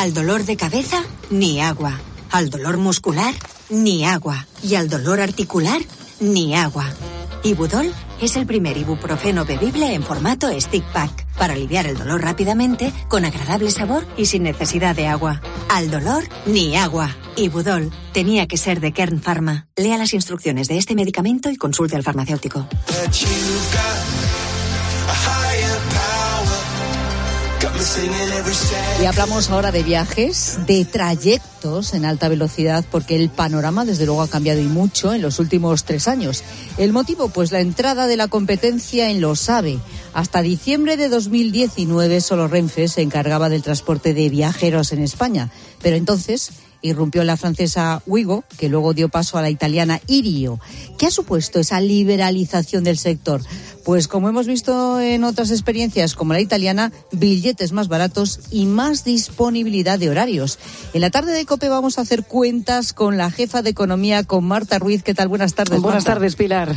Al dolor de cabeza, ni agua. Al dolor muscular, ni agua. Y al dolor articular, ni agua. Ibudol es el primer ibuprofeno bebible en formato stick pack para aliviar el dolor rápidamente, con agradable sabor y sin necesidad de agua. Al dolor, ni agua. Ibudol tenía que ser de Kern Pharma. Lea las instrucciones de este medicamento y consulte al farmacéutico. Y hablamos ahora de viajes, de trayectos en alta velocidad, porque el panorama desde luego ha cambiado y mucho en los últimos tres años. El motivo, pues la entrada de la competencia en los AVE. Hasta diciembre de dos mil diecinueve solo Renfe se encargaba del transporte de viajeros en España, pero entonces irrumpió la francesa Ouigo, que luego dio paso a la italiana Irio. ¿Qué ha supuesto esa liberalización del sector? Pues como hemos visto en otras experiencias como la italiana, billetes más baratos y más disponibilidad de horarios. En la tarde de COPE vamos a hacer cuentas con la jefa de economía, con Marta Ruiz. ¿Qué tal? Buenas tardes, Buenas Marta. tardes, Pilar.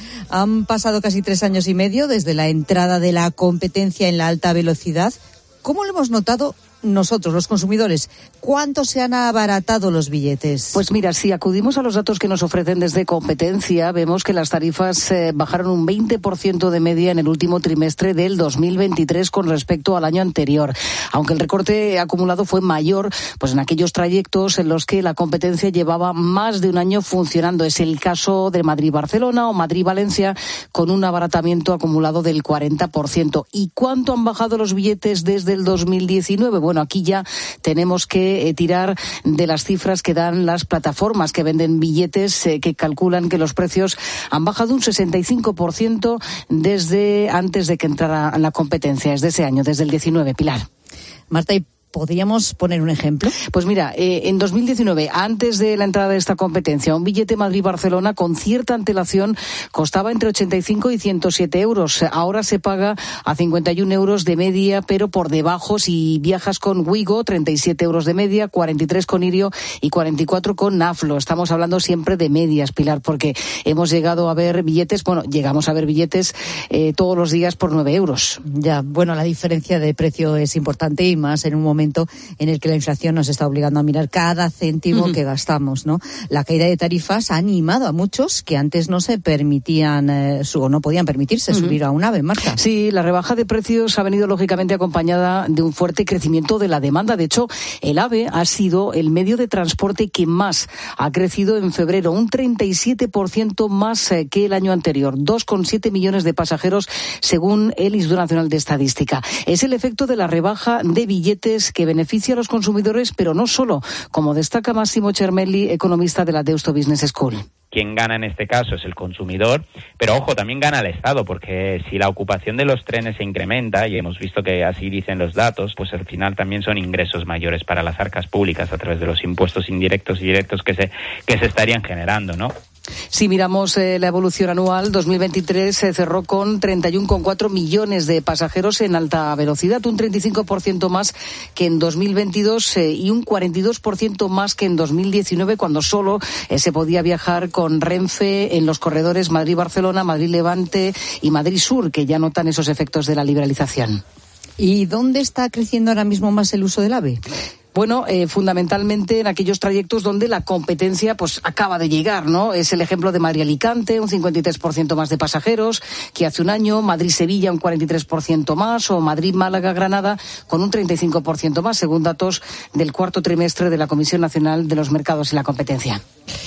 Han pasado casi tres años y medio desde la entrada de la competencia en la alta velocidad. ¿Cómo lo hemos notado nosotros, los consumidores? ¿Cuánto se han abaratado los billetes? Pues mira, si acudimos a los datos que nos ofrecen desde competencia, vemos que las tarifas eh, bajaron un veinte por ciento de media en el último trimestre del dos mil veintitrés con respecto al año anterior. Aunque el recorte acumulado fue mayor, pues en aquellos trayectos en los que la competencia llevaba más de un año funcionando. Es el caso de Madrid-Barcelona o Madrid-Valencia, con un abaratamiento acumulado del cuarenta por ciento. ¿Y cuánto han bajado los billetes desde el dos mil diecinueve? Bueno, aquí ya tenemos que eh, tirar de las cifras que dan las plataformas que venden billetes, eh, que calculan que los precios han bajado un sesenta y cinco por ciento desde antes de que entrara la competencia, desde ese año, desde el diecinueve, Pilar. Marta, ¿y podríamos poner un ejemplo? Pues mira, eh, en dos mil diecinueve, antes de la entrada de esta competencia, un billete Madrid-Barcelona con cierta antelación costaba entre ochenta y cinco y ciento siete euros. Ahora se paga a cincuenta y un euros de media, pero por debajo si viajas con Ouigo, treinta y siete euros de media, cuarenta y tres con Irio y cuarenta y cuatro con Naflo. Estamos hablando siempre de medias, Pilar, porque hemos llegado a ver billetes, bueno, llegamos a ver billetes eh, todos los días por nueve euros. Ya, bueno, la diferencia de precio es importante y más en un momento en el que la inflación nos está obligando a mirar cada céntimo uh-huh. que gastamos, ¿no? La caída de tarifas ha animado a muchos que antes no se permitían eh, su, o no podían permitirse uh-huh. subir a un AVE, Marta. Sí, la rebaja de precios ha venido lógicamente acompañada de un fuerte crecimiento de la demanda. De hecho, el AVE ha sido el medio de transporte que más ha crecido en febrero, un treinta y siete por ciento más eh, que el año anterior, dos coma siete millones de pasajeros según el Instituto Nacional de Estadística. Es el efecto de la rebaja de billetes que beneficia a los consumidores, pero no solo, como destaca Massimo Cermelli, economista de la Deusto Business School. Quien gana en este caso es el consumidor, pero ojo, también gana el Estado, porque si la ocupación de los trenes se incrementa, y hemos visto que así dicen los datos, pues al final también son ingresos mayores para las arcas públicas a través de los impuestos indirectos y directos que se, que se estarían generando, ¿no? Si miramos eh, la evolución anual, dos mil veintitrés se cerró con treinta y uno coma cuatro millones de pasajeros en alta velocidad, un treinta y cinco por ciento más que en dos mil veintidós eh, y un cuarenta y dos por ciento más que en dos mil diecinueve, cuando solo eh, se podía viajar con Renfe en los corredores Madrid-Barcelona, Madrid-Levante y Madrid-Sur, que ya notan esos efectos de la liberalización. ¿Y dónde está creciendo ahora mismo más el uso del AVE? Bueno, eh, fundamentalmente en aquellos trayectos donde la competencia pues acaba de llegar, ¿no? Es el ejemplo de Madrid-Alicante, un cincuenta y tres por ciento más de pasajeros que hace un año, Madrid-Sevilla un cuarenta y tres por ciento más, o Madrid-Málaga-Granada con un treinta y cinco por ciento más, según datos del cuarto trimestre de la Comisión Nacional de los Mercados y la Competencia.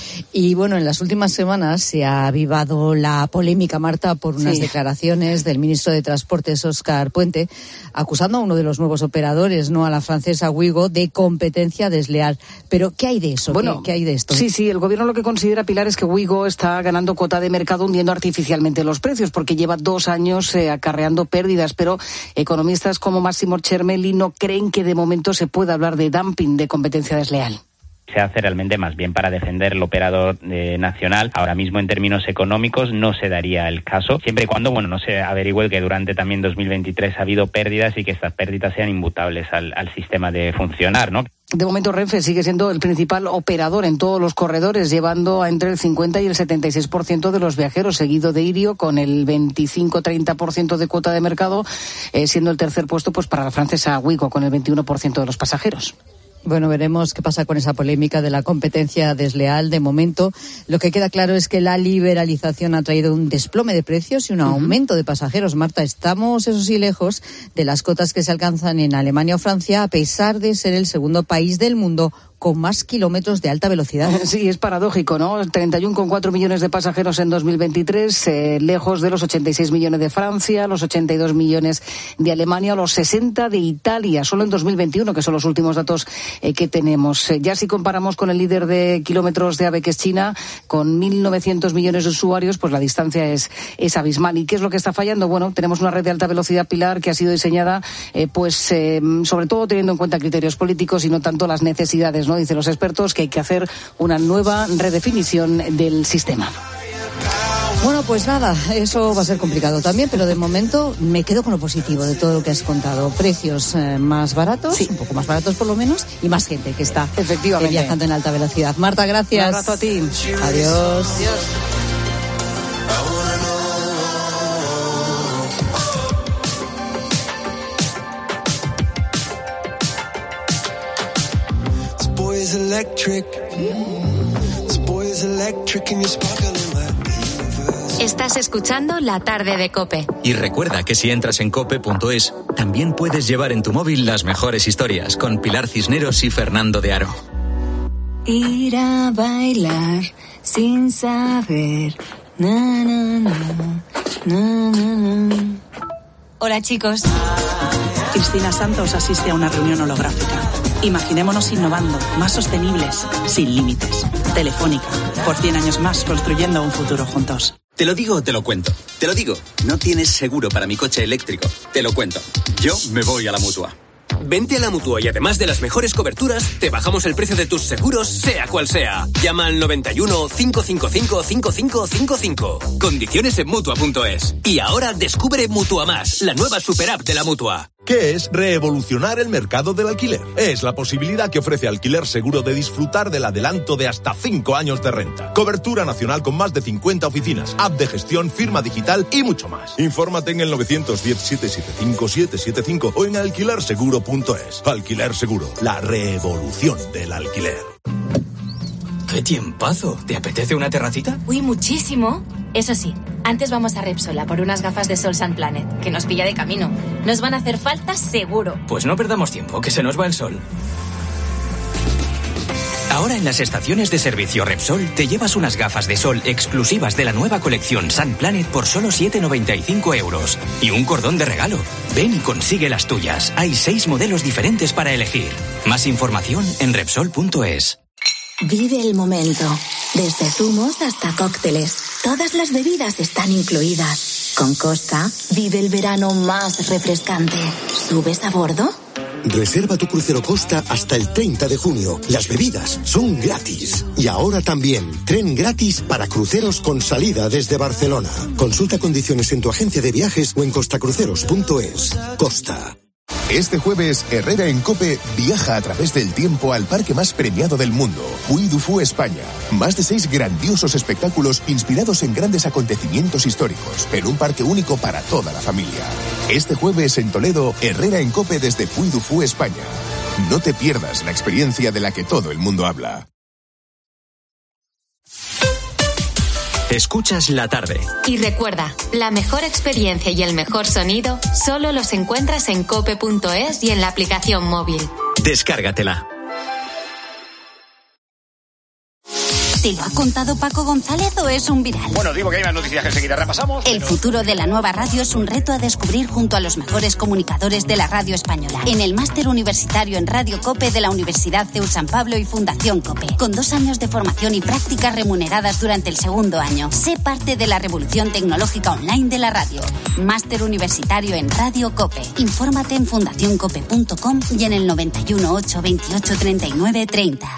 Y bueno, en las últimas semanas se ha avivado la polémica, Marta, por unas sí. declaraciones del ministro de Transportes, Óscar Puente, acusando a uno de los nuevos operadores, no a la francesa Ouigo, de competencia desleal. Pero, ¿qué hay de eso? Bueno, ¿Qué, ¿qué hay de esto? Sí, sí, el gobierno lo que considera, Pilar, es que Ouigo está ganando cuota de mercado hundiendo artificialmente los precios, porque lleva dos años eh, acarreando pérdidas, pero economistas como Massimo Cermelli no creen que de momento se pueda hablar de dumping, de competencia desleal. Se hace realmente más bien para defender el operador eh, nacional. Ahora mismo, en términos económicos, no se daría el caso, siempre y cuando, bueno, no se averigüe que durante también dos mil veintitrés ha habido pérdidas y que estas pérdidas sean imputables al, al sistema de funcionar, ¿no? De momento, Renfe sigue siendo el principal operador en todos los corredores, llevando a entre el cincuenta y el setenta y seis por ciento de los viajeros, seguido de Irio con el veinticinco a treinta por ciento de cuota de mercado, eh, siendo el tercer puesto pues para la francesa Ouigo con el veintiuno por ciento de los pasajeros. Bueno, veremos qué pasa con esa polémica de la competencia desleal. De momento, lo que queda claro es que la liberalización ha traído un desplome de precios y un uh-huh. aumento de pasajeros. Marta, estamos, eso sí, lejos de las cotas que se alcanzan en Alemania o Francia, a pesar de ser el segundo país del mundo con más kilómetros de alta velocidad. Sí, es paradójico, ¿no? treinta y uno coma cuatro millones de pasajeros en dos mil veintitrés, eh, lejos de los ochenta y seis millones de Francia, los ochenta y dos millones de Alemania, los sesenta de Italia, solo en dos mil veintiuno, que son los últimos datos eh, que tenemos. Eh, ya si comparamos con el líder de kilómetros de AVE, que es China, con mil novecientos millones de usuarios, pues la distancia es, es abismal. ¿Y qué es lo que está fallando? Bueno, tenemos una red de alta velocidad, Pilar, que ha sido diseñada, eh, pues, eh, sobre todo teniendo en cuenta criterios políticos y no tanto las necesidades, ¿no? Dicen los expertos que hay que hacer una nueva redefinición del sistema. Bueno, pues nada, eso va a ser complicado también, pero de momento me quedo con lo positivo de todo lo que has contado. Precios eh, más baratos, sí. un poco más baratos por lo menos, y más gente que está efectivamente eh, viajando en alta velocidad. Marta, gracias. Un abrazo a ti. Adiós. Adiós. Estás escuchando La Tarde de COPE. Y recuerda que si entras en cope punto es, también puedes llevar en tu móvil las mejores historias con Pilar Cisneros y Fernando de Aro. Ir a bailar sin saber. Na, na, na, na, na, na. Hola, chicos. Cristina Santos asiste a una reunión holográfica. Imaginémonos innovando, más sostenibles, sin límites. Telefónica, por cien años más construyendo un futuro juntos. Te lo digo o te lo cuento. Te lo digo, no tienes seguro para mi coche eléctrico. Te lo cuento. Yo me voy a la Mutua. Vente a la Mutua y además de las mejores coberturas, te bajamos el precio de tus seguros, sea cual sea. Llama al noventa y uno, cinco cinco cinco, cinco cinco cinco cinco. Condiciones en Mutua punto es. Y ahora descubre Mutua Más, la nueva super app de la Mutua. ¿Qué es revolucionar el mercado del alquiler? Es la posibilidad que ofrece Alquiler Seguro de disfrutar del adelanto de hasta cinco años de renta. Cobertura nacional con más de cincuenta oficinas, app de gestión, firma digital y mucho más. Infórmate en el nueve uno cero, siete siete cinco, siete siete cinco o en alquiler seguro punto es. Alquiler Seguro, la revolución del alquiler. ¡Qué tiempazo! ¿Te apetece una terracita? Uy, muchísimo. Eso sí, antes vamos a Repsol a por unas gafas de sol Sun Planet, que nos pilla de camino. Nos van a hacer falta seguro. Pues no perdamos tiempo, que se nos va el sol. Ahora en las estaciones de servicio Repsol te llevas unas gafas de sol exclusivas de la nueva colección Sun Planet por solo siete noventa y cinco euros. Y un cordón de regalo. Ven y consigue las tuyas. Hay seis modelos diferentes para elegir. Más información en Repsol punto es. Vive el momento. Desde zumos hasta cócteles. Todas las bebidas están incluidas. Con Costa, vive el verano más refrescante. ¿Subes a bordo? Reserva tu crucero Costa hasta el treinta de junio. Las bebidas son gratis. Y ahora también, tren gratis para cruceros con salida desde Barcelona. Consulta condiciones en tu agencia de viajes o en costacruceros punto es. Costa. Este jueves, Herrera en COPE viaja a través del tiempo al parque más premiado del mundo, Puy du Fou España. Más de seis grandiosos espectáculos inspirados en grandes acontecimientos históricos, en un parque único para toda la familia. Este jueves en Toledo, Herrera en COPE desde Puy du Fou España. No te pierdas la experiencia de la que todo el mundo habla. Escuchas La Tarde. Y recuerda, la mejor experiencia y el mejor sonido solo los encuentras en cope punto es y en la aplicación móvil. Descárgatela. ¿Te lo ha contado Paco González o es un viral? Bueno, digo que hay más noticias que enseguida repasamos. El pero... futuro de la nueva radio es un reto a descubrir junto a los mejores comunicadores de la radio española. En el máster universitario en Radio COPE de la Universidad C E U San Pablo y Fundación COPE. Con dos años de formación y prácticas remuneradas durante el segundo año. Sé parte de la revolución tecnológica online de la radio. Máster universitario en Radio COPE. Infórmate en fundación cope punto com y en el noventa y uno, ocho veintiocho, treinta y nueve, treinta.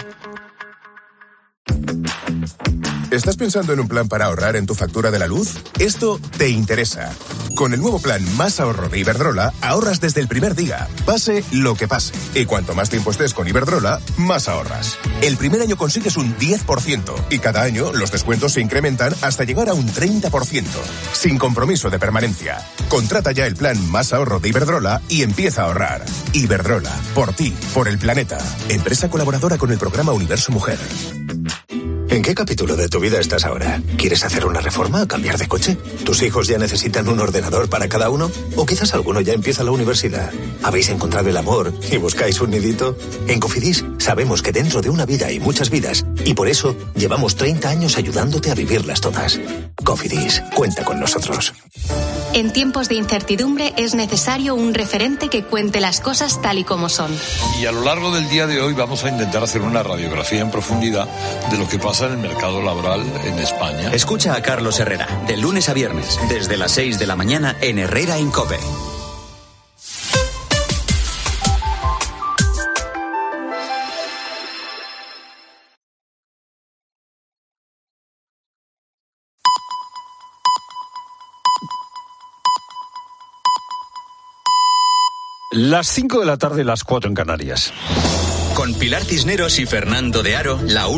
¿Estás pensando en un plan para ahorrar en tu factura de la luz? Esto te interesa. Con el nuevo plan Más Ahorro de Iberdrola, ahorras desde el primer día, pase lo que pase. Y cuanto más tiempo estés con Iberdrola, más ahorras. El primer año consigues un diez por ciento y cada año los descuentos se incrementan hasta llegar a un treinta por ciento. Sin compromiso de permanencia. Contrata ya el plan Más Ahorro de Iberdrola y empieza a ahorrar. Iberdrola, por ti, por el planeta. Empresa colaboradora con el programa Universo Mujer. ¿En qué capítulo de tu vida estás ahora? ¿Quieres hacer una reforma o cambiar de coche? ¿Tus hijos ya necesitan un ordenador para cada uno? ¿O quizás alguno ya empieza la universidad? ¿Habéis encontrado el amor y buscáis un nidito? En Cofidis sabemos que dentro de una vida hay muchas vidas y por eso llevamos treinta años ayudándote a vivirlas todas. Cofidis, cuenta con nosotros. En tiempos de incertidumbre es necesario un referente que cuente las cosas tal y como son. Y a lo largo del día de hoy vamos a intentar hacer una radiografía en profundidad de lo que pasa en el mercado laboral en España. Escucha a Carlos Herrera, de lunes a viernes, desde las seis de la mañana en Herrera en COPE. Las cinco de la tarde, las cuatro en Canarias. Con Pilar Cisneros y Fernando de Aro, la